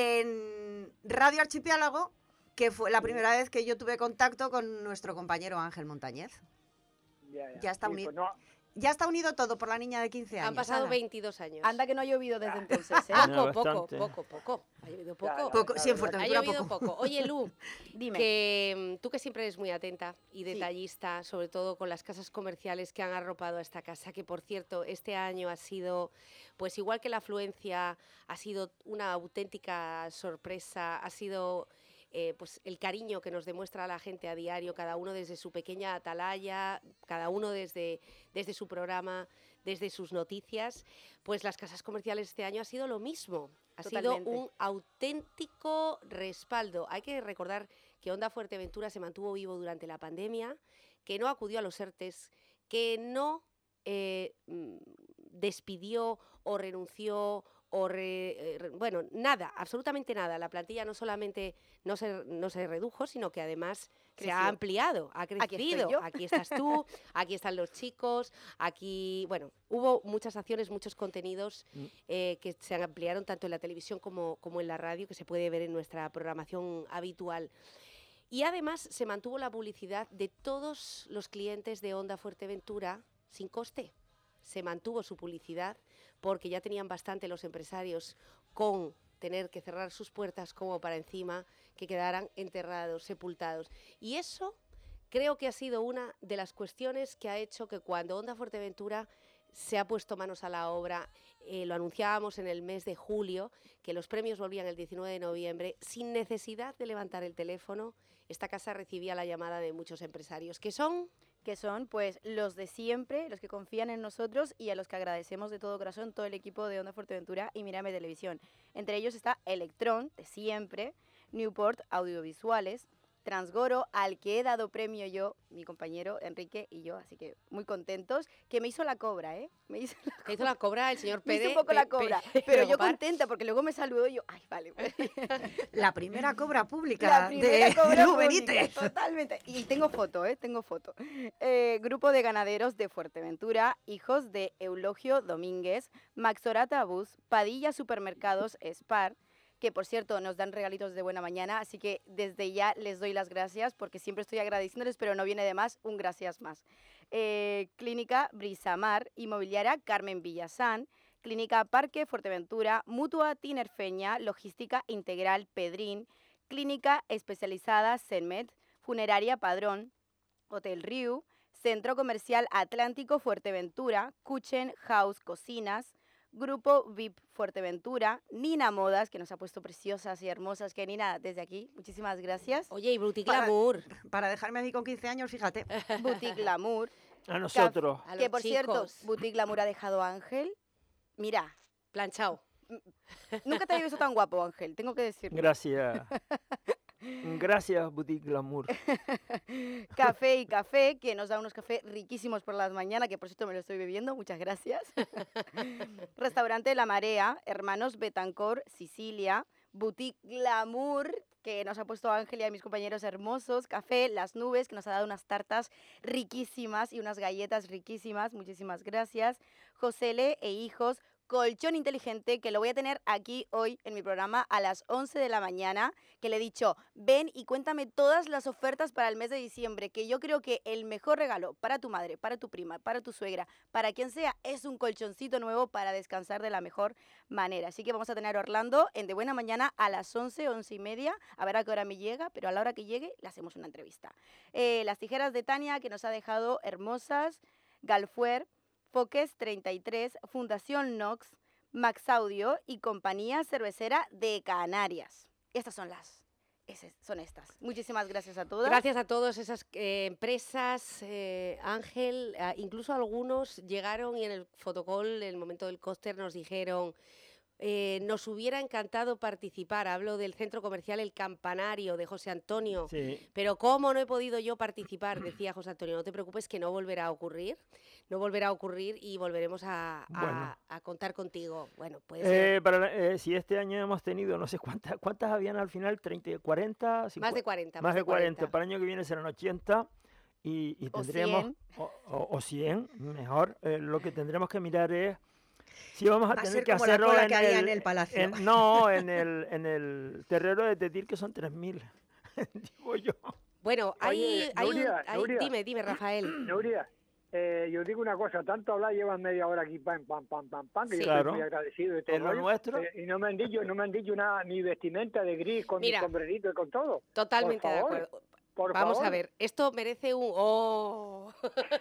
S4: en Radio Archipiélago, que fue la primera vez que yo tuve contacto con nuestro compañero Ángel Montañez.
S2: Ya, ya.
S4: Ya está
S2: Sí,
S4: unido.
S2: pues no,
S4: Ya está unido todo por la niña de quince años.
S1: Han pasado
S4: ala.
S1: veintidós años.
S3: Anda que no ha llovido desde entonces, ¿eh?
S1: Poco,
S5: No,
S1: poco,
S5: bastante.
S1: poco, poco. Ha llovido poco.
S2: Ya,
S4: Poco,
S2: la
S4: sí, en
S2: verdad.
S1: Ha
S4: Fuerteventura
S1: llovido
S4: poco.
S1: poco. Oye, Lu,
S3: Dime.
S1: que mm, tú que siempre eres muy atenta y detallista, sobre todo con las casas comerciales que han arropado a esta casa, que por cierto, este año ha sido, pues igual que la afluencia, ha sido una auténtica sorpresa, ha sido eh, pues el cariño que nos demuestra la gente a diario, cada uno desde su pequeña atalaya, cada uno desde, desde su programa, desde sus noticias, pues las casas comerciales este año ha sido lo mismo. Ha
S3: Totalmente.
S1: sido un auténtico respaldo. Hay que recordar que Onda Fuerteventura se mantuvo vivo durante la pandemia, que no acudió a los ERTES, que no eh, despidió o renunció o re, eh, bueno, nada, absolutamente nada. La plantilla no solamente no se, no se redujo, sino que además Creció. se ha ampliado, ha crecido.
S3: Aquí,
S1: aquí estás tú, aquí están los chicos, aquí, bueno, hubo muchas acciones, muchos contenidos eh, que se ampliaron tanto en la televisión como, como en la radio, que se puede ver en nuestra programación habitual. Y además se mantuvo la publicidad de todos los clientes de Onda Fuerteventura sin coste. Se mantuvo su publicidad porque ya tenían bastante los empresarios con tener que cerrar sus puertas como para encima que quedaran enterrados, sepultados. Y eso creo que ha sido una de las cuestiones que ha hecho que cuando Onda Fuerteventura se ha puesto manos a la obra, eh, lo anunciábamos en el mes de julio, que los premios volvían el diecinueve de noviembre, sin necesidad de levantar el teléfono, esta casa recibía la llamada de muchos empresarios, que son...
S3: que son pues los de siempre, los que confían en nosotros y a los que agradecemos de todo corazón todo el equipo de Onda Fuerteventura y Mírame Televisión. Entre ellos está Electrón, de siempre, Newport Audiovisuales, Transgoro, al que he dado premio yo, mi compañero Enrique y yo, así que muy contentos, que me hizo la cobra, ¿eh? Me hizo la cobra,
S1: me hizo la cobra el señor Pérez.
S3: Me hizo un poco la cobra, pe, pe, pero yo contenta porque luego me saludó y yo, ay, vale.
S4: La primera cobra pública
S3: la primera
S4: de
S3: cobra
S4: Benítez.
S3: Totalmente. Y tengo foto, ¿eh? Tengo foto. Eh, grupo de ganaderos de Fuerteventura, hijos de Eulogio Domínguez, Maxorata Bus, Padilla Supermercados, Spar, que por cierto nos dan regalitos de buena mañana, así que desde ya les doy las gracias porque siempre estoy agradeciéndoles, pero no viene de más, un gracias más. Eh, Clínica Brisamar, Inmobiliaria Carmen Villasán, Clínica Parque Fuerteventura, Mutua Tinerfeña, Logística Integral Pedrín, Clínica Especializada Senmet, Funeraria Padrón, Hotel Riu, Centro Comercial Atlántico Fuerteventura, Kuchen House Cocinas, Grupo V I P Fuerteventura, Nina Modas, que nos ha puesto preciosas y hermosas, que Nina, desde aquí, muchísimas gracias.
S1: Oye, y Boutique Glamour.
S4: Para, para dejarme a mí con quince años, fíjate.
S3: Boutique Glamour.
S5: A nosotros.
S3: Que, que por
S1: chicos.
S3: cierto, Boutique Glamour ha dejado a Ángel, mira.
S1: Planchado.
S3: Nunca te había visto tan guapo, Ángel, tengo que decirlo.
S5: Gracias. Gracias, Boutique Glamour.
S3: Café y Café, que nos da unos cafés riquísimos por las mañanas, que por cierto me lo estoy bebiendo, muchas gracias. Restaurante La Marea, Hermanos Betancor, Sicilia, Boutique Glamour, que nos ha puesto Ángel y a mis compañeros hermosos, Café Las Nubes, que nos ha dado unas tartas riquísimas y unas galletas riquísimas, muchísimas gracias. Josele e Hijos, Colchón Inteligente, que lo voy a tener aquí hoy en mi programa a las once de la mañana, que le he dicho, ven y cuéntame todas las ofertas para el mes de diciembre, que yo creo que el mejor regalo para tu madre, para tu prima, para tu suegra, para quien sea, es un colchoncito nuevo para descansar de la mejor manera. Así que vamos a tener a Orlando en De Buena Mañana a las once, once y media, a ver a qué hora me llega, pero a la hora que llegue le hacemos una entrevista. Eh, las tijeras de Tania, que nos ha dejado hermosas, Galfuer, Foques treinta y tres, Fundación Nox, Max Audio y Compañía Cervecera de Canarias. Estas son las, esas, son estas. Muchísimas gracias a todas.
S1: Gracias a todas esas eh, empresas, eh, Ángel, eh, incluso algunos llegaron y en el fotocall, en el momento del cóster, nos dijeron... Eh, nos hubiera encantado participar, hablo del centro comercial El Campanario de José Antonio,
S5: Sí.
S1: pero ¿cómo no he podido yo participar? Decía José Antonio, no te preocupes que no volverá a ocurrir, no volverá a ocurrir y volveremos a, a,
S5: Bueno.
S1: a contar contigo. Bueno, puede ser.
S5: Eh, para, eh, si este año hemos tenido, no sé cuántas, ¿cuántas habían al final? treinta, cuarenta,
S1: Más de cuarenta.
S5: Más de cuarenta. Para el año que viene serán ochenta y, y
S3: O
S5: tendremos...
S3: cien.
S5: O, o- o cien, mejor. Eh, lo que tendremos que mirar es si vamos a
S4: Va a
S5: tener
S4: ser
S5: que
S4: como la
S5: hacerlo
S4: cola
S5: en
S4: que había
S5: el,
S4: en el palacio.
S5: en- no, en el, en el terreno de Tetil, que son tres mil, digo yo.
S1: Bueno, hay,
S2: Oye,
S1: hay un-
S2: Nuria,
S1: hay-
S2: Nuria.
S1: dime, dime, Rafael.
S2: Nuria, eh, yo digo una cosa, tanto hablar llevan media hora aquí, pam, pam, pam, pam, pam, que
S1: Sí.
S2: yo
S5: Claro.
S2: estoy muy agradecido de todo.
S5: Es lo
S2: rollo,
S5: nuestro.
S2: eh, y no me han dicho, no me han dicho nada, ni vestimenta de gris con
S1: Mira.
S2: mi sombrerito y con todo.
S1: Totalmente
S2: Por
S1: de
S2: favor,
S1: acuerdo.
S2: Por
S1: Vamos
S2: favor.
S1: a ver, esto merece un ¡oh!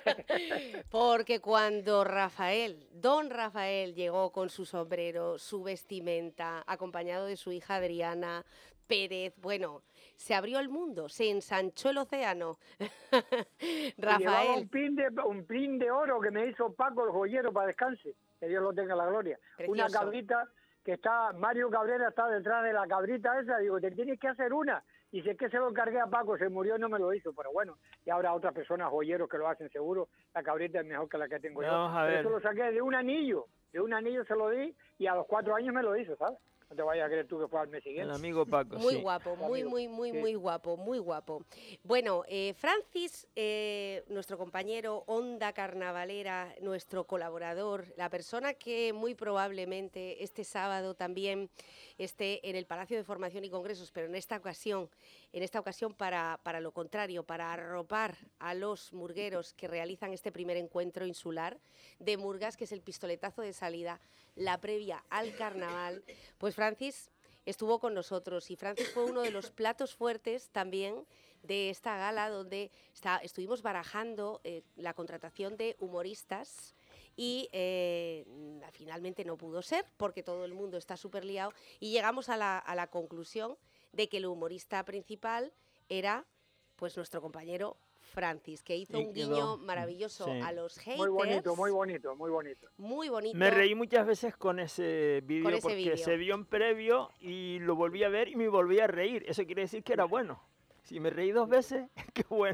S1: Porque cuando Rafael, don Rafael, llegó con su sombrero, su vestimenta, acompañado de su hija Adriana Pérez, bueno, se abrió el mundo, se ensanchó el océano.
S2: Y llevaba
S1: Rafael,
S2: un pin, de, un pin de oro que me hizo Paco el joyero para descanse, que Dios lo tenga en la gloria. Una
S1: Precioso.
S2: cabrita que está, Mario Cabrera está detrás de la cabrita esa, digo, te tienes que hacer una. Y si es que se lo encargué a Paco, se murió y no me lo hizo, pero bueno, y habrá otras personas joyeros que lo hacen seguro, la cabrita es mejor que la que tengo yo.
S5: Vamos a
S2: Pero
S5: ver.
S2: eso lo saqué de un anillo, de un anillo se lo di y a los cuatro años me lo hizo, ¿sabes? No te vayas a creer tú que fue al mes
S5: El
S2: siguiente.
S5: amigo Paco,
S1: Muy
S5: sí.
S1: guapo, muy,
S2: Amigo,
S1: muy, muy,
S2: sí.
S1: muy guapo, muy guapo. Bueno, eh, Francis, eh, nuestro compañero Onda Carnavalera, nuestro colaborador, la persona que muy probablemente este sábado también esté en el Palacio de Formación y Congresos, pero en esta ocasión, en esta ocasión para, para lo contrario, para arropar a los murgueros que realizan este primer encuentro insular de Murgas, que es el pistoletazo de salida, la previa al carnaval, pues Francis estuvo con nosotros y Francis fue uno de los platos fuertes también de esta gala donde está, estuvimos barajando eh, la contratación de humoristas y eh, finalmente no pudo ser porque todo el mundo está súper liado y llegamos a la, a la conclusión de que el humorista principal era pues nuestro compañero Francis, que hizo
S5: Y
S1: un
S5: quedó,
S1: guiño maravilloso
S5: sí.
S1: a los haters.
S2: Muy bonito, muy bonito, muy bonito.
S1: Muy bonito.
S5: Me reí muchas veces con ese vídeo
S1: Con ese
S5: porque
S1: vídeo.
S5: se vio en previo y lo volví a ver y me volví a reír. Eso quiere decir que era bueno. Si me reí dos veces, qué bueno.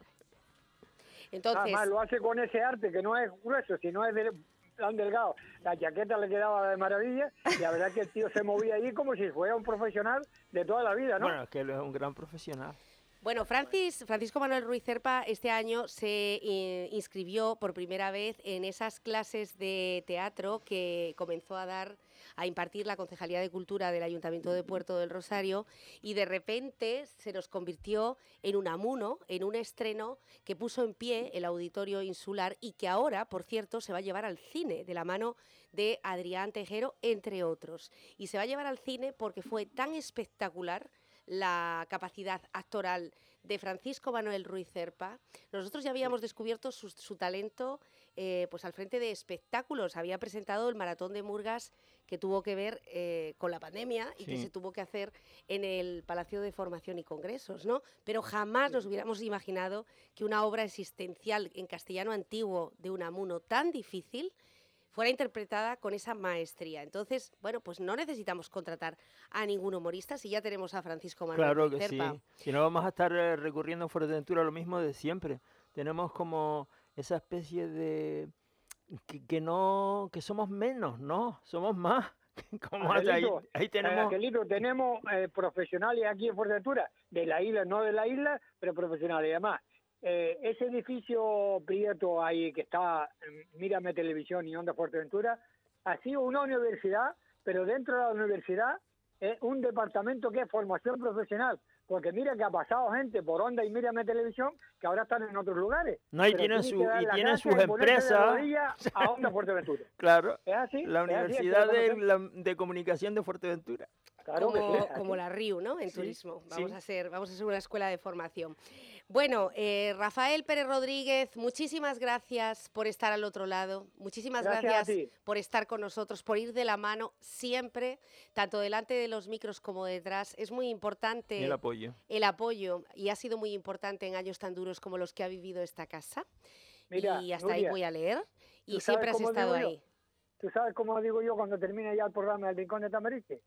S1: Entonces,
S2: Además lo hace con ese arte que no es grueso, sino es de tan delgado. La chaqueta le quedaba de maravilla y la verdad que el tío se movía allí como si fuera un profesional de toda la vida, ¿no?
S5: Bueno, es que él es un gran profesional.
S1: Bueno, Francis, Francisco Manuel Ruiz Cerpa este año se eh, inscribió por primera vez en esas clases de teatro que comenzó a dar, a impartir la Concejalía de Cultura del Ayuntamiento de Puerto del Rosario y de repente se nos convirtió en un amuno, en un estreno que puso en pie el Auditorio Insular y que ahora, por cierto, se va a llevar al cine de la mano de Adrián Tejero, entre otros. Y se va a llevar al cine porque fue tan espectacular la capacidad actoral de Francisco Manuel Ruiz Cerpa. Nosotros ya habíamos descubierto su, su talento eh, pues al frente de espectáculos. Había presentado el Maratón de Murgas que tuvo que ver eh, con la pandemia y
S5: Sí.
S1: que se tuvo que hacer en el Palacio de Formación y Congresos, ¿no? Pero jamás nos hubiéramos imaginado que una obra existencial en castellano antiguo de Unamuno tan difícil fuera interpretada con esa maestría. Entonces, bueno, pues no necesitamos contratar a ningún humorista si ya tenemos a Francisco Manuel
S5: Claro
S1: Ruiz
S5: que sí.
S1: Cerpa.
S5: Si no vamos a estar eh, recurriendo en Fuerteventura a lo mismo de siempre. Tenemos como esa especie de que, que no, que somos menos, ¿no? Somos más. Como ahí,
S2: Angelito,
S5: ahí
S2: eh,
S5: tenemos.
S2: Angelito, tenemos eh, profesionales aquí en Fuerteventura, de la isla, no de la isla, pero profesionales. Además, eh, ese edificio Prieto ahí que está, en Mírame Televisión y Onda Fuerteventura, ha sido una universidad, pero dentro de la universidad es un departamento que es formación profesional. Porque mira que ha pasado gente por Onda y Mírame Televisión que ahora están en otros lugares.
S5: No, y
S2: Pero
S5: tienen,
S2: tienen
S5: su,
S2: que dar
S5: y
S2: la
S5: tienen
S2: gracia
S5: sus
S2: y ponerse de
S5: empresas.
S2: rodillas a Onda Fuerteventura.
S5: Claro.
S2: ¿Es así?
S5: La
S2: ¿Es así? Es que
S5: Universidad
S2: lo
S5: de,
S2: conocemos.
S5: la- de Comunicación de Fuerteventura.
S2: Claro que
S1: como,
S2: sí, es
S1: como
S2: así.
S1: la R I U, ¿no? En
S5: Sí,
S1: turismo. Vamos
S5: sí.
S1: a ser, vamos a ser una escuela de formación. Bueno, eh, Rafael Pérez Rodríguez, muchísimas gracias por estar al otro lado. Muchísimas
S2: Gracias
S1: gracias,
S2: a ti.
S1: por estar con nosotros, por ir de la mano siempre, tanto delante de los micros como detrás. Es muy importante
S5: El apoyo.
S1: el apoyo y ha sido muy importante en años tan duros como los que ha vivido esta casa.
S2: Mira,
S1: y hasta ahí
S2: Nuria,
S1: voy a leer. Y
S2: ¿tú
S1: siempre
S2: sabes
S1: has
S2: cómo
S1: estado
S2: digo yo?
S1: ahí.
S2: ¿Tú sabes cómo digo yo cuando termine ya el programa del Rincón de Tamarite?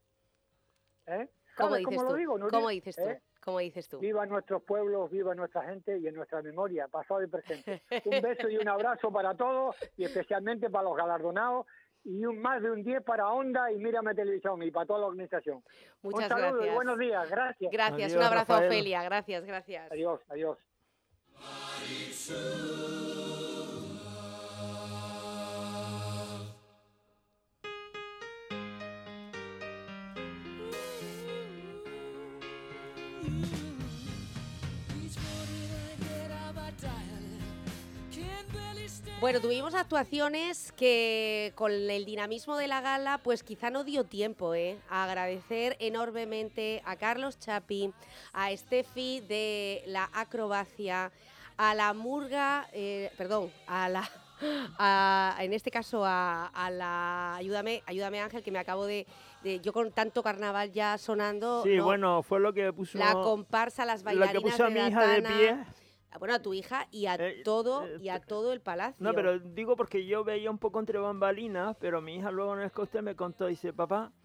S2: ¿Eh?
S1: ¿Cómo
S2: ¿Sabes
S1: dices
S2: cómo
S1: tú?
S2: lo digo, Nuria?
S1: ¿Cómo dices tú?
S2: ¿Eh?
S1: ¿Cómo dices tú?
S2: Viva nuestros pueblos, viva nuestra gente y en nuestra memoria, pasado y presente. Un beso y un abrazo para todos y especialmente para los galardonados y un más de un diez para Onda y Mírame Televisión y para toda la organización.
S1: Muchas
S2: un saludo
S1: gracias.
S2: y buenos días. Gracias.
S1: Gracias,
S5: Adiós,
S1: un abrazo
S5: Rafael.
S1: Ofelia. Gracias, gracias.
S2: Adiós, adiós.
S1: Bueno, tuvimos actuaciones que con el dinamismo de la gala, pues quizá no dio tiempo, ¿eh? A agradecer enormemente a Carlos Chapi, a Steffi de la acrobacia, a la murga, eh, perdón, a la, a- en este caso a, a la, ayúdame, ayúdame Ángel, que me acabo de, de- yo con tanto carnaval ya sonando,
S5: Sí,
S1: ¿no?
S5: bueno, fue lo que puso.
S1: La comparsa, las
S5: lo
S1: bailarinas
S5: que puso a
S1: de
S5: mi hija de
S1: Datana,
S5: pie.
S1: a- bueno, a tu hija y a
S5: Eh,
S1: todo
S5: eh,
S1: y a todo el palacio.
S5: No, pero digo porque yo veía un poco entre bambalinas, pero mi hija luego en el cóctel me contó, dice, papá,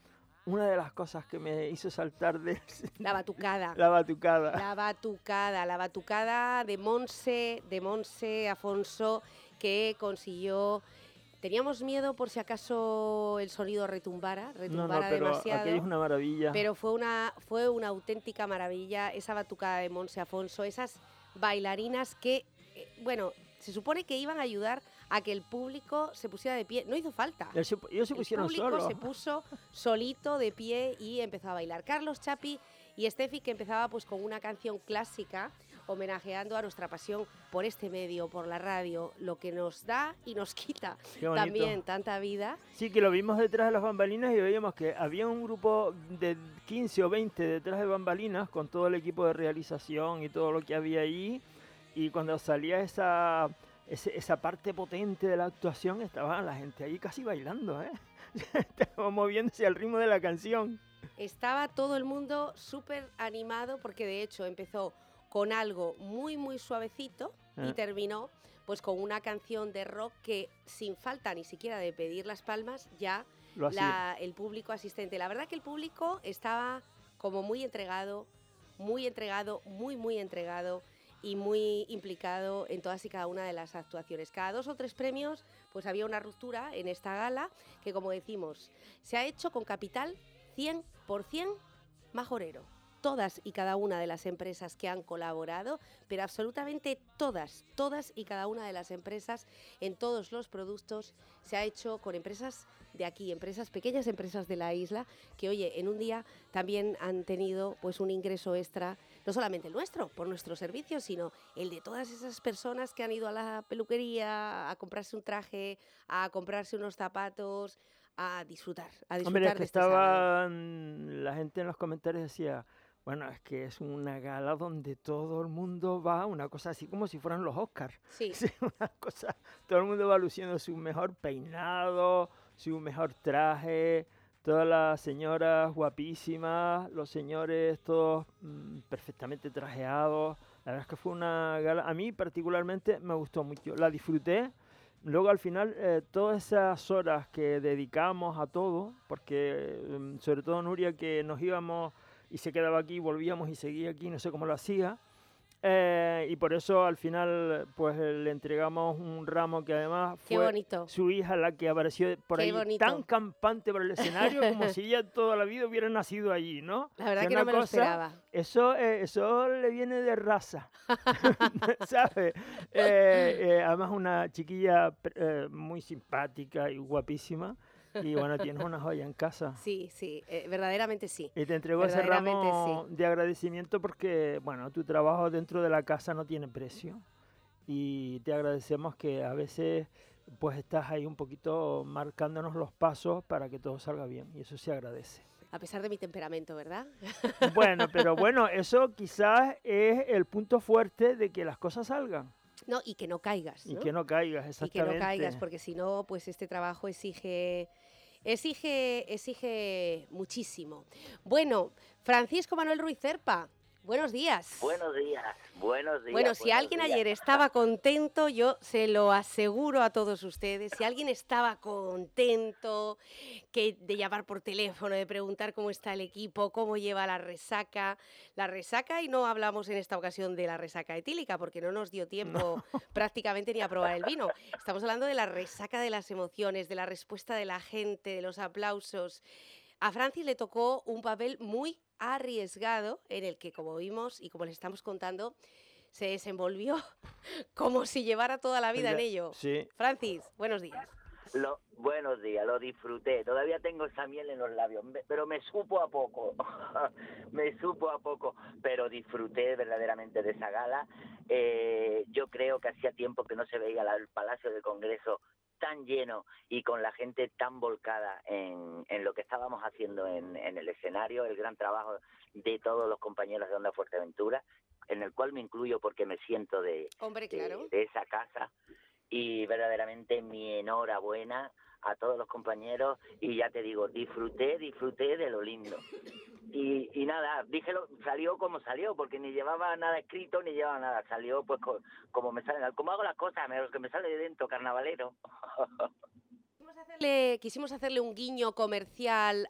S5: una de las cosas que me hizo saltar de
S1: La batucada.
S5: la batucada.
S1: La batucada, la batucada de Monse, de Monse Afonso, que consiguió... Teníamos miedo por si acaso el sonido retumbara,
S5: No,
S1: retumbara
S5: no, pero
S1: demasiado.
S5: aquello es una maravilla.
S1: Pero fue una, fue una auténtica maravilla esa batucada de Monse Afonso, esas bailarinas que, eh, bueno, se supone que iban a ayudar a que el público se pusiera de pie. No hizo falta.
S5: Ellos se, ellos se
S1: El
S5: pusieron
S1: público
S5: solos.
S1: se puso solito de pie y empezó a bailar. Carlos Chapi y Steffi, que empezaba pues con una canción clásica, homenajeando a nuestra pasión por este medio, por la radio, lo que nos da y nos quita
S5: Qué bonito.
S1: también tanta vida.
S5: Sí, que lo vimos detrás de las bambalinas y veíamos que había un grupo de quince o veinte detrás de bambalinas con todo el equipo de realización y todo lo que había ahí. Y cuando salía esa, ese- esa parte potente de la actuación, estaba la gente ahí casi bailando, ¿eh? Estaba moviéndose al ritmo de la canción.
S1: Estaba todo el mundo súper animado porque de hecho empezó con algo muy muy suavecito y
S5: Eh.
S1: terminó pues con una canción de rock que sin falta ni siquiera de pedir las palmas ya
S5: Lo hacía.
S1: la- el público asistente. La verdad que el público estaba como muy entregado, muy entregado, muy muy entregado y muy implicado en todas y cada una de las actuaciones. Cada dos o tres premios pues había una ruptura en esta gala que, como decimos, se ha hecho con capital cien por ciento majorero. Todas y cada una de las empresas que han colaborado, pero absolutamente todas, todas y cada una de las empresas en todos los productos se ha hecho con empresas de aquí, empresas pequeñas, empresas de la isla, que oye, en un día también han tenido pues un ingreso extra, no solamente el nuestro, por nuestros servicios, sino el de todas esas personas que han ido a la peluquería a comprarse un traje, a comprarse unos zapatos, a disfrutar, a disfrutar
S5: Hombre, es
S1: de
S5: que
S1: este sábado.
S5: estaban, la gente en los comentarios decía, bueno, es que es una gala donde todo el mundo va, una cosa así como si fueran los Oscars.
S1: Sí.
S5: Sí, una cosa, todo el mundo va luciendo su mejor peinado, su mejor traje, todas las señoras guapísimas, los señores todos mm, perfectamente trajeados. La verdad es que fue una gala, a mí particularmente me gustó mucho, la disfruté. Luego al final eh, todas esas horas que dedicamos a todo, porque mm, sobre todo Nuria, que nos íbamos y se quedaba aquí, volvíamos y seguía aquí, no sé cómo lo hacía, eh, y por eso al final pues eh, le entregamos un ramo que además
S1: Qué
S5: fue
S1: bonito.
S5: su hija la que apareció por
S1: Qué
S5: ahí
S1: bonito.
S5: tan campante por el escenario como si ella toda la vida hubiera nacido allí, ¿no?
S1: La verdad
S5: Que
S1: que
S5: una
S1: no me lo
S5: cosa-
S1: esperaba.
S5: Eso, eh, eso le viene de raza, ¿sabes? Eh, eh, además una chiquilla pr- eh, muy simpática y guapísima y bueno, tienes una joya en casa.
S1: Sí, sí, eh, verdaderamente sí.
S5: Y te entrego ese
S1: Verdaderamente
S5: ramo de agradecimiento porque, bueno, tu trabajo dentro de la casa no tiene precio y te agradecemos que a veces pues estás ahí un poquito marcándonos los pasos para que todo salga bien y eso se agradece.
S1: A pesar de mi temperamento, ¿verdad?
S5: Bueno, pero bueno, eso quizás es el punto fuerte de que las cosas salgan
S1: No, y que no caigas,
S5: y
S1: ¿no?
S5: que no caigas,
S1: Y que
S5: exactamente.
S1: no caigas, porque si no, pues este trabajo exige, exige, exige muchísimo. Bueno, Francisco Manuel Ruiz Cerpa, buenos días.
S6: Buenos días, buenos días.
S1: Bueno, si
S6: buenos
S1: alguien
S6: días.
S1: ayer estaba contento, yo se lo aseguro a todos ustedes, si alguien estaba contento que de llamar por teléfono, de preguntar cómo está el equipo, cómo lleva la resaca, la resaca, y no hablamos en esta ocasión de la resaca etílica, porque no nos dio tiempo prácticamente ni a probar el vino. Estamos hablando de la resaca de las emociones, de la respuesta de la gente, de los aplausos. A Francis le tocó un papel muy arriesgado en el que, como vimos y como les estamos contando, se desenvolvió como si llevara toda la vida en ello.
S5: Sí.
S1: Francis, buenos días.
S6: Lo, buenos días, lo disfruté. Todavía tengo esa miel en los labios, me- pero me supo a poco. me supo a poco, pero disfruté verdaderamente de esa gala. Eh, yo creo que hacía tiempo que no se veía la- el Palacio de Congreso tan lleno y con la gente tan volcada en, en lo que estábamos haciendo en, en el escenario, el gran trabajo de todos los compañeros de Onda Fuerteventura, en el cual me incluyo porque me siento de,
S1: Hombre,
S6: de,
S1: claro.
S6: de esa casa, y verdaderamente mi enhorabuena a todos los compañeros, y ya te digo, disfruté, disfruté de lo lindo. Y, y nada, dije lo- salió como salió, porque ni llevaba nada escrito, ni llevaba nada, salió pues co- como me salen, como hago las cosas, me- lo que me sale de dentro, carnavalero.
S1: Vamos a hacer hacerle, quisimos hacerle un guiño comercial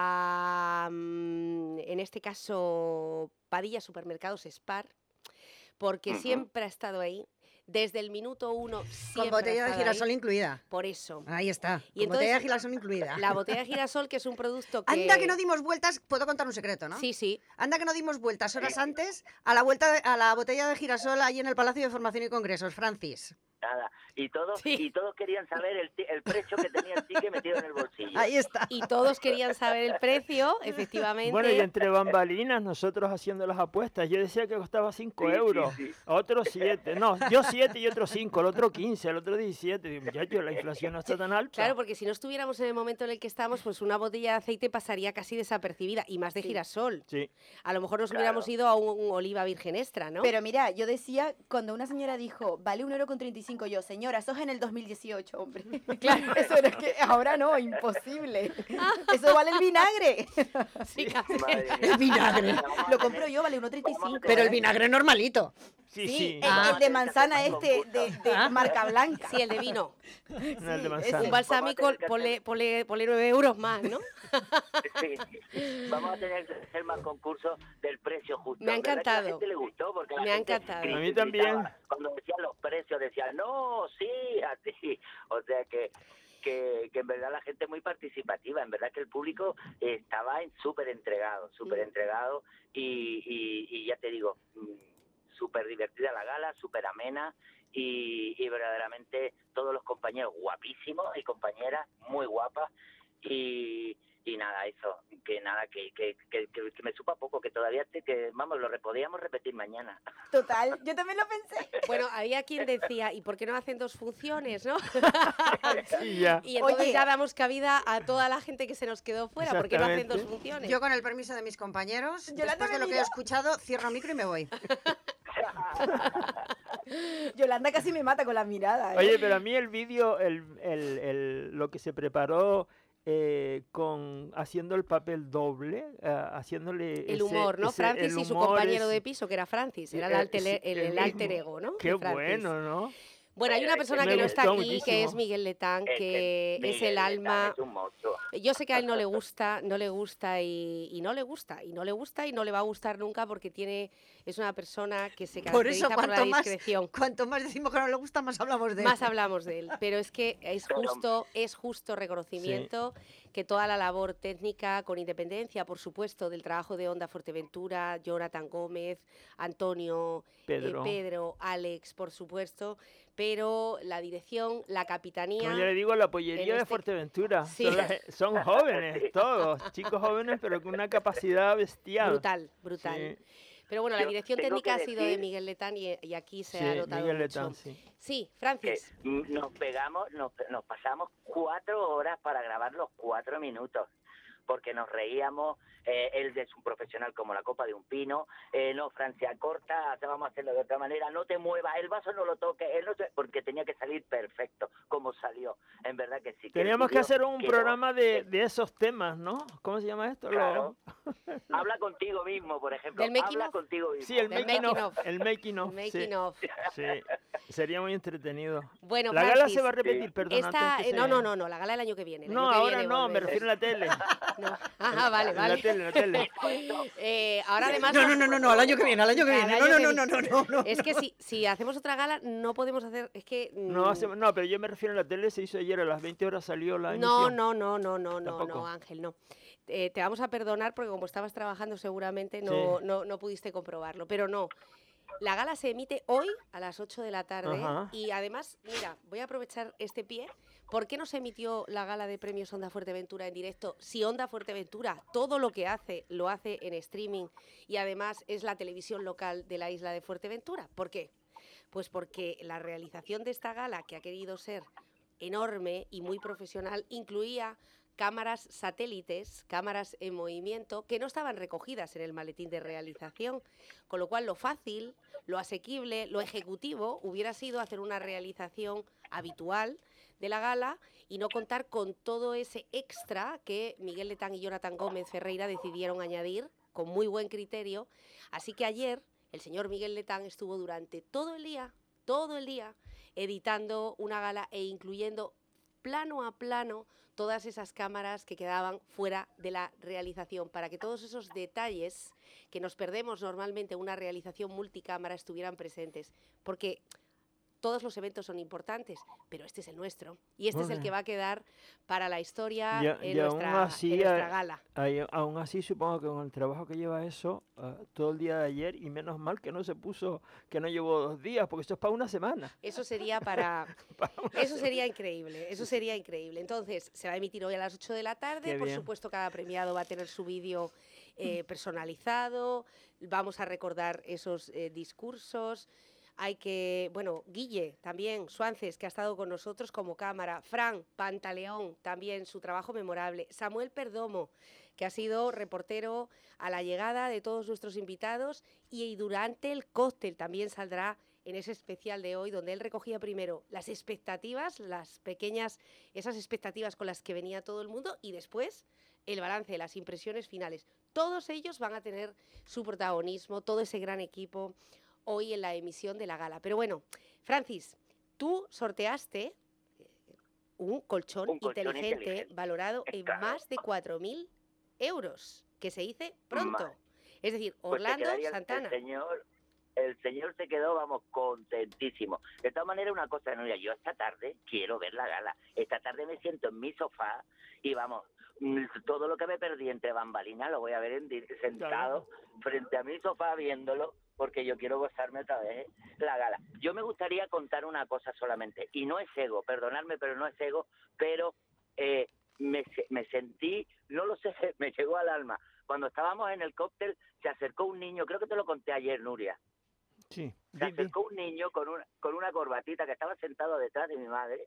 S1: a, mm, en este caso, Padilla Supermercados Spar, porque
S6: Ujú.
S1: siempre ha estado ahí. Desde el minuto uno
S4: Con
S1: siempre ha
S4: botella de
S1: estado
S4: girasol
S1: ahí.
S4: incluida.
S1: Por eso.
S4: Ahí está.
S1: Y
S4: Con botella de
S1: entonces,
S4: girasol incluida.
S1: La botella de girasol, que es un producto que...
S4: Anda que no dimos vueltas, puedo contar un secreto, ¿no?
S1: Sí, sí.
S4: Anda que no dimos vueltas horas antes a la vuelta de- a la botella de girasol ahí en el Palacio de Formación y Congresos, Francis.
S6: Nada. Y todos,
S1: Sí.
S6: y todos querían saber el, ti- el precio que tenía el ticket metido en el bolsillo.
S4: Ahí está.
S1: Y todos querían saber el precio, efectivamente.
S5: Bueno, y entre bambalinas, nosotros haciendo las apuestas, yo decía que costaba cinco
S6: Sí, sí,
S5: euros,
S6: sí.
S5: otros siete, no, yo siete y otro cinco, el otro quince, el otro diecisiete. Digo, muchachos, la inflación no está tan alta.
S1: Claro, porque si no estuviéramos en el momento en el que estamos, pues una botella de aceite pasaría casi desapercibida, y más de
S3: Sí.
S1: girasol.
S5: Sí,
S1: A lo mejor nos
S6: Claro.
S1: hubiéramos ido a un, un oliva virgen extra, ¿no?
S3: Pero mira, yo decía, cuando una señora dijo, vale un euro con treinta y cinco, yo, señora, eso es en el dos mil dieciocho, hombre. Claro, eso era que ahora no, imposible. Eso vale el vinagre.
S1: Sí, café.
S6: Madre mía.
S4: El vinagre.
S6: Vamos a
S3: Lo
S6: tener-
S3: compro yo, vale uno treinta y cinco.
S4: Pero el
S3: ¿eh?
S4: vinagre normalito.
S5: sí,
S3: Sí,
S5: sí.
S3: el,
S6: Ah.
S3: el de manzana este, de, de
S4: Ah.
S3: marca blanca.
S1: Sí, el de vino.
S5: No, el de
S3: sí,
S5: manzana.
S3: ese.
S1: Un balsámico,
S6: tener que
S1: ponle, ponle, ponle nueve euros más, ¿no?
S6: Sí. Vamos a tener que hacer más concursos del precio justo.
S1: Me ha
S6: ¿Verdad que a la
S1: encantado.
S6: gente le gustó? Porque la
S1: Me ha
S6: gente
S1: encantado.
S6: gritaba.
S5: A mí también.
S6: Cuando decían los precios, decían, no, sí, así. O sea que, que, que en verdad la gente es muy participativa. En verdad que el público estaba en- súper entregado, súper entregado. Y, y, y ya te digo, mm, súper divertida la gala, súper amena. Y, y verdaderamente todos los compañeros guapísimos y compañeras muy guapas. Y, y nada, eso, que nada, que, que, que, que- que me supa poco, que todavía, te, que vamos, lo re- podíamos repetir mañana.
S3: Total, yo también lo pensé.
S1: Bueno, había quien decía, ¿y por qué no hacen dos funciones, no?
S5: Sí, ya.
S1: Y entonces
S3: Oye.
S1: ya damos cabida a toda la gente que se nos quedó fuera, ¿por qué no hacen dos
S5: Exactamente.
S1: funciones?
S4: Yo, con el permiso de mis compañeros,
S3: Yolanda
S4: después de lo que he
S3: Melilla.
S4: escuchado, cierro micro y me voy.
S3: Yolanda casi me mata con la mirada. ¿eh?
S5: Oye, pero a mí el vídeo, el, el, el- lo que se preparó eh, con haciendo el papel doble, eh, haciéndole
S1: El
S5: ese-
S1: humor, ¿no?
S5: ese-
S1: Francis
S5: el
S1: y su
S5: humor
S1: compañero
S5: es-
S1: de piso, que era Francis, era el,
S5: eh,
S1: alter,
S5: sí,
S1: el,
S5: el
S1: el alter
S5: mismo.
S1: ego, ¿no?
S5: Qué
S1: de Francis.
S5: bueno, ¿no?
S1: Bueno, hay una persona
S5: Me
S1: que no está
S5: gustó
S1: aquí, que es
S5: muchísimo.
S1: Miguel Letán,
S6: Es
S1: que es
S6: Miguel
S1: el
S6: Letán
S1: alma...
S6: es un monstruo.
S1: Yo sé que a él no le gusta, no le gusta y, y no le gusta, y no le gusta y no le va a gustar nunca porque tiene, es una persona que se
S4: Por eso,
S1: caracteriza por, la
S4: cuanto más,
S1: discreción.
S4: cuanto más decimos que no le gusta, más hablamos de él.
S1: Más hablamos de él, pero es que es
S6: Pero-
S1: justo, es justo reconocimiento que toda la labor técnica, con independencia, por supuesto, del trabajo de Onda Fuerteventura, Jonathan Gómez, Antonio, eh,
S5: Pedro.
S1: Pedro, Alex, por supuesto, pero la dirección, la capitanía...
S5: Como yo le digo, la pollería
S1: en
S5: de
S1: este-
S5: Fuerteventura.
S1: Sí.
S5: Son, las- son jóvenes, todos, chicos jóvenes, pero con una capacidad bestial.
S1: Brutal, brutal.
S5: Sí,
S1: Pero bueno, la
S6: Yo
S1: dirección
S6: tengo
S1: técnica ha
S6: que
S1: sido de
S6: decir-
S1: Miguel Letán y, y aquí se
S5: sí,
S1: ha notado
S5: Miguel
S1: mucho.
S5: Letán, sí.
S1: Sí,
S6: Que
S1: Francis.
S6: mm, nos pegamos, nos, nos pasamos cuatro horas para grabar los cuatro minutos. Porque nos reíamos, eh, él es un profesional como la copa de un pino, eh, no, Francia corta, o sea, vamos a hacerlo de otra manera, no te muevas, el vaso no lo toques, él no te- porque tenía que salir perfecto, como salió, en verdad que sí. el
S5: Teníamos que
S6: vídeo
S5: hacer un
S6: quedó-
S5: programa de, de esos temas, ¿no? ¿Cómo se llama esto? Lo-
S6: Claro. Habla contigo mismo, por ejemplo,
S1: Del making
S6: habla
S1: of.
S6: contigo mismo.
S5: Sí, el
S1: Del
S5: making,
S1: making
S5: of.
S1: of.
S5: El making of.
S1: Making
S5: sí,
S1: of.
S5: sí. Sería muy entretenido.
S1: Bueno,
S5: La gala
S1: Francis,
S5: se va a repetir, perdón.
S1: esta,
S5: antes que
S1: eh, no,
S5: se-
S1: no, no, no, la gala el año que viene. el
S5: No,
S1: año que
S5: ahora
S1: viene
S5: no, me
S1: volvemos.
S5: refiero a la tele.
S1: No. Ah, vale,
S5: En la
S1: vale.
S5: tele, en la tele.
S1: Eh, ahora además...
S4: No, no, no, no, no, al año que viene, al año que
S1: Al
S4: viene.
S1: año
S4: No, no,
S1: que
S4: no,
S1: viene.
S4: no, no, no, no.
S1: Es que si, si hacemos otra gala no podemos hacer... Es que...
S5: No,
S1: mm,
S5: hace- no, pero yo me refiero a la tele, se hizo ayer a las veinte horas salió la
S1: No,
S5: emisión.
S1: no, no, no, no, no,
S5: Tampoco.
S1: no, Ángel, no. Eh, te vamos a perdonar porque como estabas trabajando seguramente no,
S5: Sí.
S1: no, no pudiste comprobarlo, pero no. La gala se emite hoy a las ocho de la tarde
S5: Ajá.
S1: y además, mira, voy a aprovechar este pie. ¿Por qué no se emitió la gala de premios Onda Fuerteventura en directo? Si Onda Fuerteventura todo lo que hace lo hace en streaming y además es la televisión local de la isla de Fuerteventura. ¿Por qué? Pues porque la realización de esta gala, que ha querido ser enorme y muy profesional, incluía cámaras satélites, cámaras en movimiento, que no estaban recogidas en el maletín de realización, con lo cual lo fácil, lo asequible, lo ejecutivo hubiera sido hacer una realización habitual de la gala y no contar con todo ese extra que Miguel Letán y Jonathan Gómez Ferreira decidieron añadir con muy buen criterio. Así que ayer el señor Miguel Letán estuvo durante todo el día, todo el día, editando una gala e incluyendo plano a plano todas esas cámaras que quedaban fuera de la realización, para que todos esos detalles que nos perdemos normalmente en una realización multicámara estuvieran presentes, porque todos los eventos son importantes, pero este es el nuestro, y este es el que va a quedar para la historia
S5: Y,
S1: en,
S5: y
S1: nuestra,
S5: aún así,
S1: en nuestra
S5: a-
S1: gala.
S5: ahí- aún así supongo que con el trabajo que lleva eso, ah, todo el día de ayer, y menos mal que no se puso, que no llevó dos días, porque eso es para una semana.
S1: Eso sería para...
S5: Para una
S1: Eso
S5: semana.
S1: sería increíble, eso sería increíble. Entonces, se va a emitir hoy a las ocho de la tarde.
S5: Qué
S1: Por
S5: bien.
S1: supuesto, cada premiado va a tener su vídeo eh, personalizado. Vamos a recordar esos eh, discursos. Hay que, bueno, Guille también, Suances, que ha estado con nosotros como cámara. Fran Pantaleón, también su trabajo memorable. Samuel Perdomo, que ha sido reportero a la llegada de todos nuestros invitados, y durante el cóctel también saldrá en ese especial de hoy, donde él recogía primero las expectativas, las pequeñas, esas expectativas con las que venía todo el mundo, y después el balance, las impresiones finales. Todos ellos van a tener su protagonismo, todo ese gran equipo, hoy en la emisión de la gala. Pero bueno, Francis, tú sorteaste eh, un colchón,
S6: Un colchón
S1: inteligente,
S6: inteligente.
S1: valorado en
S6: Claro.
S1: más de cuatro mil euros, que se dice pronto.
S6: Ma-
S1: Es decir,
S6: Pues se
S1: Orlando
S6: quedaría el-
S1: Santana.
S6: El señor, el señor se quedó, vamos, contentísimo. De todas maneras, una cosa, Nuria, yo esta tarde quiero ver la gala. Esta tarde me siento en mi sofá y vamos, mm, todo lo que me perdí entre bambalinas lo voy a ver en di- sentado frente a mi sofá viéndolo, porque yo quiero gozarme otra vez la gala. Yo me gustaría contar una cosa solamente, y no es ego, perdonadme, pero no es ego, pero eh, me, se- me sentí, no lo sé, me llegó al alma. Cuando estábamos en el cóctel, se acercó un niño, creo que te lo conté ayer, Nuria.
S5: Sí,
S6: Se
S5: di- di.
S6: acercó un niño con una, con una corbatita que estaba sentado detrás de mi madre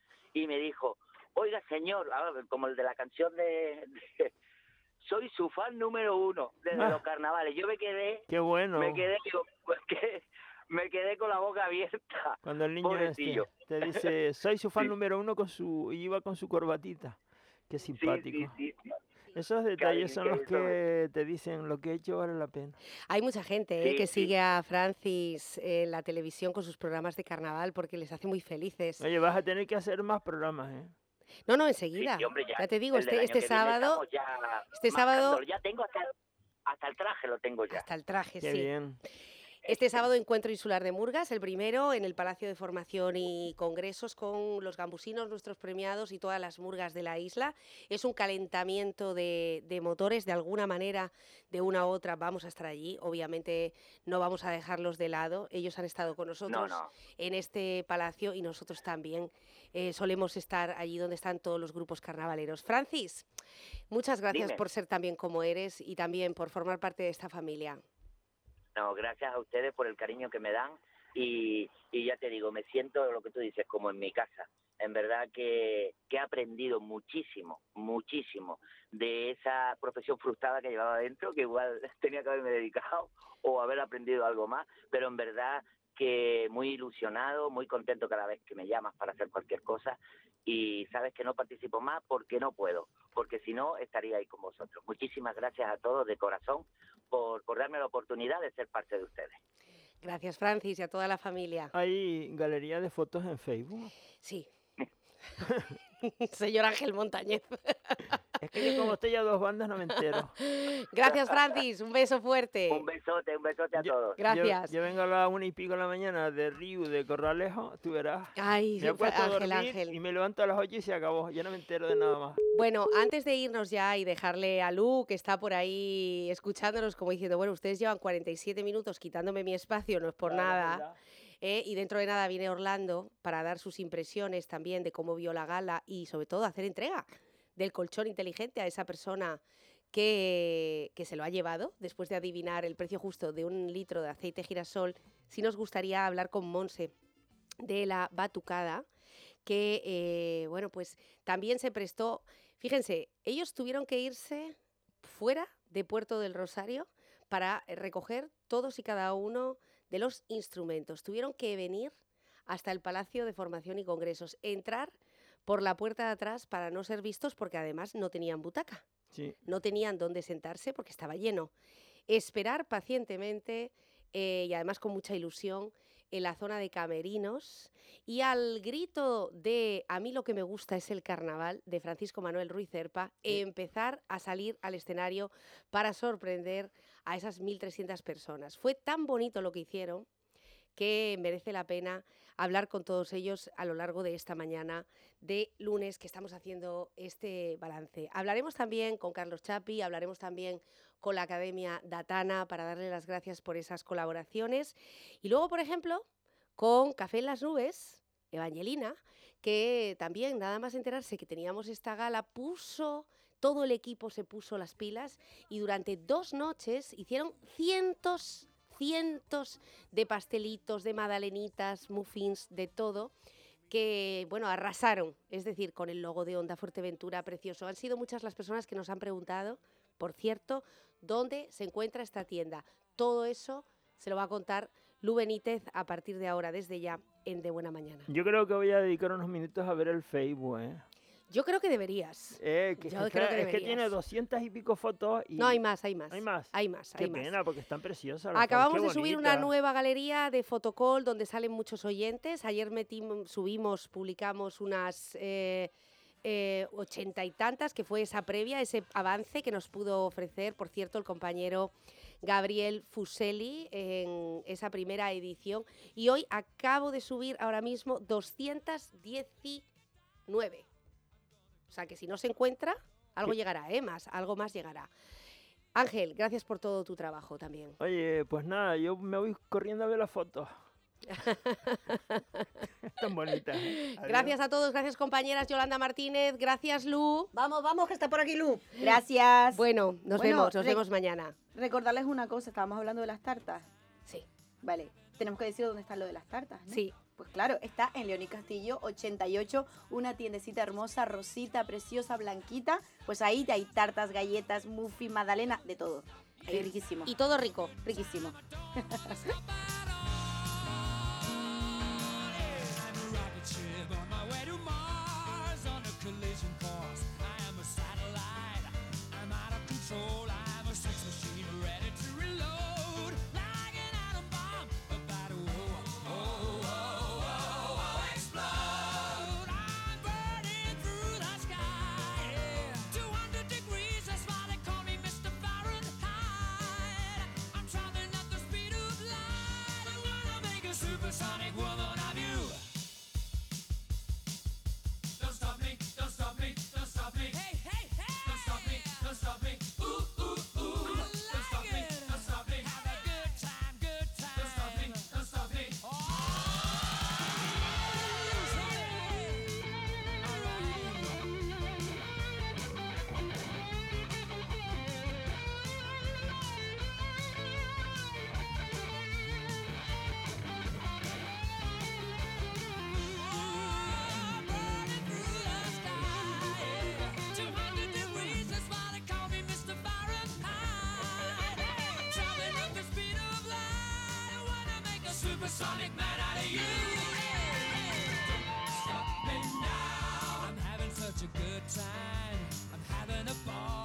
S6: y me dijo, oiga señor, ah, como el de la canción de, de- soy su fan número uno desde
S5: Ah.
S6: los carnavales. Yo me quedé,
S5: Qué bueno.
S6: me quedé, digo, pues que me quedé con la boca abierta.
S5: Cuando el niño este
S6: Pobrecillo.
S5: te dice, soy su fan
S6: Sí.
S5: número uno con su, y iba con su corbatita. Qué
S6: Sí,
S5: simpático.
S6: sí, sí.
S5: Esos
S6: Qué
S5: detalles son los
S6: alegría, eso
S5: que te dicen lo que he hecho vale la pena.
S1: Hay mucha gente eh,
S6: Sí,
S1: que
S6: sí.
S1: sigue a Francis en la televisión con sus programas de carnaval porque les hace muy felices.
S5: Oye, vas a tener que hacer más programas, ¿eh?
S1: No, no,
S6: Sí,
S1: enseguida.
S6: sí, hombre, ya.
S1: Ya te digo,
S6: El del
S1: este,
S6: año
S1: este
S6: que viene
S1: sábado,
S6: estamos ya
S1: este sábado-
S6: marcándolo. Ya tengo hasta, hasta el traje, lo tengo ya.
S1: hasta el traje,
S5: Qué
S1: sí.
S5: bien.
S1: Este sábado encuentro insular de Murgas, el primero en el Palacio de Formación y Congresos con los gambusinos, nuestros premiados y todas las murgas de la isla. Es un calentamiento de, de motores, de alguna manera, de una u otra vamos a estar allí. Obviamente no vamos a dejarlos de lado. Ellos han estado con
S6: No,
S1: nosotros
S6: no.
S1: en este palacio y nosotros también eh, solemos estar allí donde están todos los grupos carnavaleros. Francis, muchas gracias
S6: Dime.
S1: por ser también como eres y también por formar parte de esta familia.
S6: No, gracias a ustedes por el cariño que me dan y, y ya te digo, me siento lo que tú dices como en mi casa. En verdad que, que he aprendido muchísimo, muchísimo de esa profesión frustrada que llevaba dentro, que igual tenía que haberme dedicado o haber aprendido algo más, pero en verdad que muy ilusionado, muy contento cada vez que me llamas para hacer cualquier cosa y sabes que no participo más porque no puedo, porque si no estaría ahí con vosotros. Muchísimas gracias a todos de corazón por, por darme la oportunidad de ser parte de ustedes.
S1: Gracias, Francis, y a toda la familia.
S5: Hay galería de fotos en Facebook.
S1: Sí. Señor Ángel Montañez.
S5: Es que yo como estoy a dos bandas no me entero.
S1: Gracias, Francis. Un beso fuerte.
S6: Un besote, un besote a
S5: Yo-
S6: todos.
S5: Yo,
S1: Gracias.
S5: yo vengo a las una y pico de la mañana de Río, de Corralejo, tú verás.
S1: Ay,
S5: Me acuesto a
S1: Ángel,
S5: dormir
S1: Ángel.
S5: y me levanto a las ocho y se acabó. Ya no me entero de nada más.
S1: Bueno, antes de irnos ya y dejarle a Lu, que está por ahí escuchándonos, como diciendo, bueno, ustedes llevan cuarenta y siete minutos quitándome mi espacio, no es por
S5: Claro,
S1: nada.
S5: ¿verdad?
S1: ¿eh? Y dentro de nada viene Orlando para dar sus impresiones también de cómo vio la gala y sobre todo hacer entrega del colchón inteligente a esa persona que, que se lo ha llevado después de adivinar el precio justo de un litro de aceite girasol. Sí nos gustaría hablar con Monse de la batucada, que eh, bueno, pues también se prestó. Fíjense, ellos tuvieron que irse fuera de Puerto del Rosario para recoger todos y cada uno de los instrumentos. Tuvieron que venir hasta el Palacio de Formación y Congresos, entrar por la puerta de atrás para no ser vistos porque además no tenían butaca,
S5: Sí.
S1: no tenían dónde sentarse porque estaba lleno. Esperar pacientemente eh, y además con mucha ilusión en la zona de camerinos y al grito de "a mí lo que me gusta es el carnaval" de Francisco Manuel Ruiz Zerpa, empezar a salir al escenario para sorprender a esas mil trescientas personas. Fue tan bonito lo que hicieron que merece la pena hablar con todos ellos a lo largo de esta mañana de lunes que estamos haciendo este balance. Hablaremos también con Carlos Chapi, hablaremos también con la Academia Datana para darle las gracias por esas colaboraciones. Y luego, por ejemplo, con Café en las Nubes, Evangelina, que también, nada más enterarse que teníamos esta gala, puso, todo el equipo se puso las pilas y durante dos noches hicieron cientos cientos de pastelitos, de magdalenitas, muffins, de todo, que, bueno, arrasaron, es decir, con el logo de Onda Fuerteventura precioso. Han sido muchas las personas que nos han preguntado, por cierto, dónde se encuentra esta tienda. Todo eso se lo va a contar Lu Benítez a partir de ahora, desde ya, en De Buena Mañana.
S5: Yo creo que voy a dedicar unos minutos a ver el Facebook, ¿eh?
S1: Yo creo que deberías.
S5: Eh, que,
S1: Yo
S5: es,
S1: creo
S5: que,
S1: que
S5: es que
S1: deberías.
S5: tiene doscientas y pico fotos. Y
S1: No, hay más, hay más.
S5: ¿Hay más?
S1: Hay más,
S5: Qué
S1: hay más.
S5: pena, porque están preciosas. las
S1: Acabamos
S5: fotos,
S1: de
S5: qué
S1: subir una
S5: bonitas.
S1: nueva galería de fotocall donde salen muchos oyentes. Ayer metimos, subimos, publicamos unas eh, eh, ochenta y tantas, que fue esa previa, ese avance que nos pudo ofrecer, por cierto, el compañero Gabriel Fuseli en esa primera edición. Y hoy acabo de subir ahora mismo doscientas diecinueve. O sea que si no se encuentra, algo llegará, ¿eh? Más, algo más llegará. Ángel, gracias por todo tu trabajo también.
S5: Oye, pues nada, yo me voy corriendo a ver las fotos. Tan bonitas. ¿eh? Adiós.
S1: Gracias a todos, gracias compañeras. Yolanda Martínez, gracias Lu.
S4: Vamos, vamos, que está por aquí Lu.
S3: Gracias.
S1: Bueno, nos
S3: Bueno,
S1: vemos, nos
S3: re-
S1: vemos mañana.
S3: Recordarles una cosa, estábamos hablando de las tartas.
S1: Sí,
S3: Vale, tenemos que decir dónde está lo de las tartas, ¿no?
S1: sí.
S3: Pues claro, está en León y Castillo ochenta y ocho, una tiendecita hermosa, rosita, preciosa, blanquita. Pues ahí hay tartas, galletas, muffin, magdalena, de todo. Ahí riquísimo.
S1: Y todo rico.
S3: riquísimo.
S7: Supersonic woman of you. Don't stop me, don't stop me, don't stop me. Hey, hey, hey. Don't stop me, don't stop me. Ooh, ooh, ooh. I like don't stop me, don't stop me. Have a good time, good time. Don't stop me, don't stop me. Oh, supersonic man out of you. Don't stop me now. I'm having such a good time. I'm having a ball.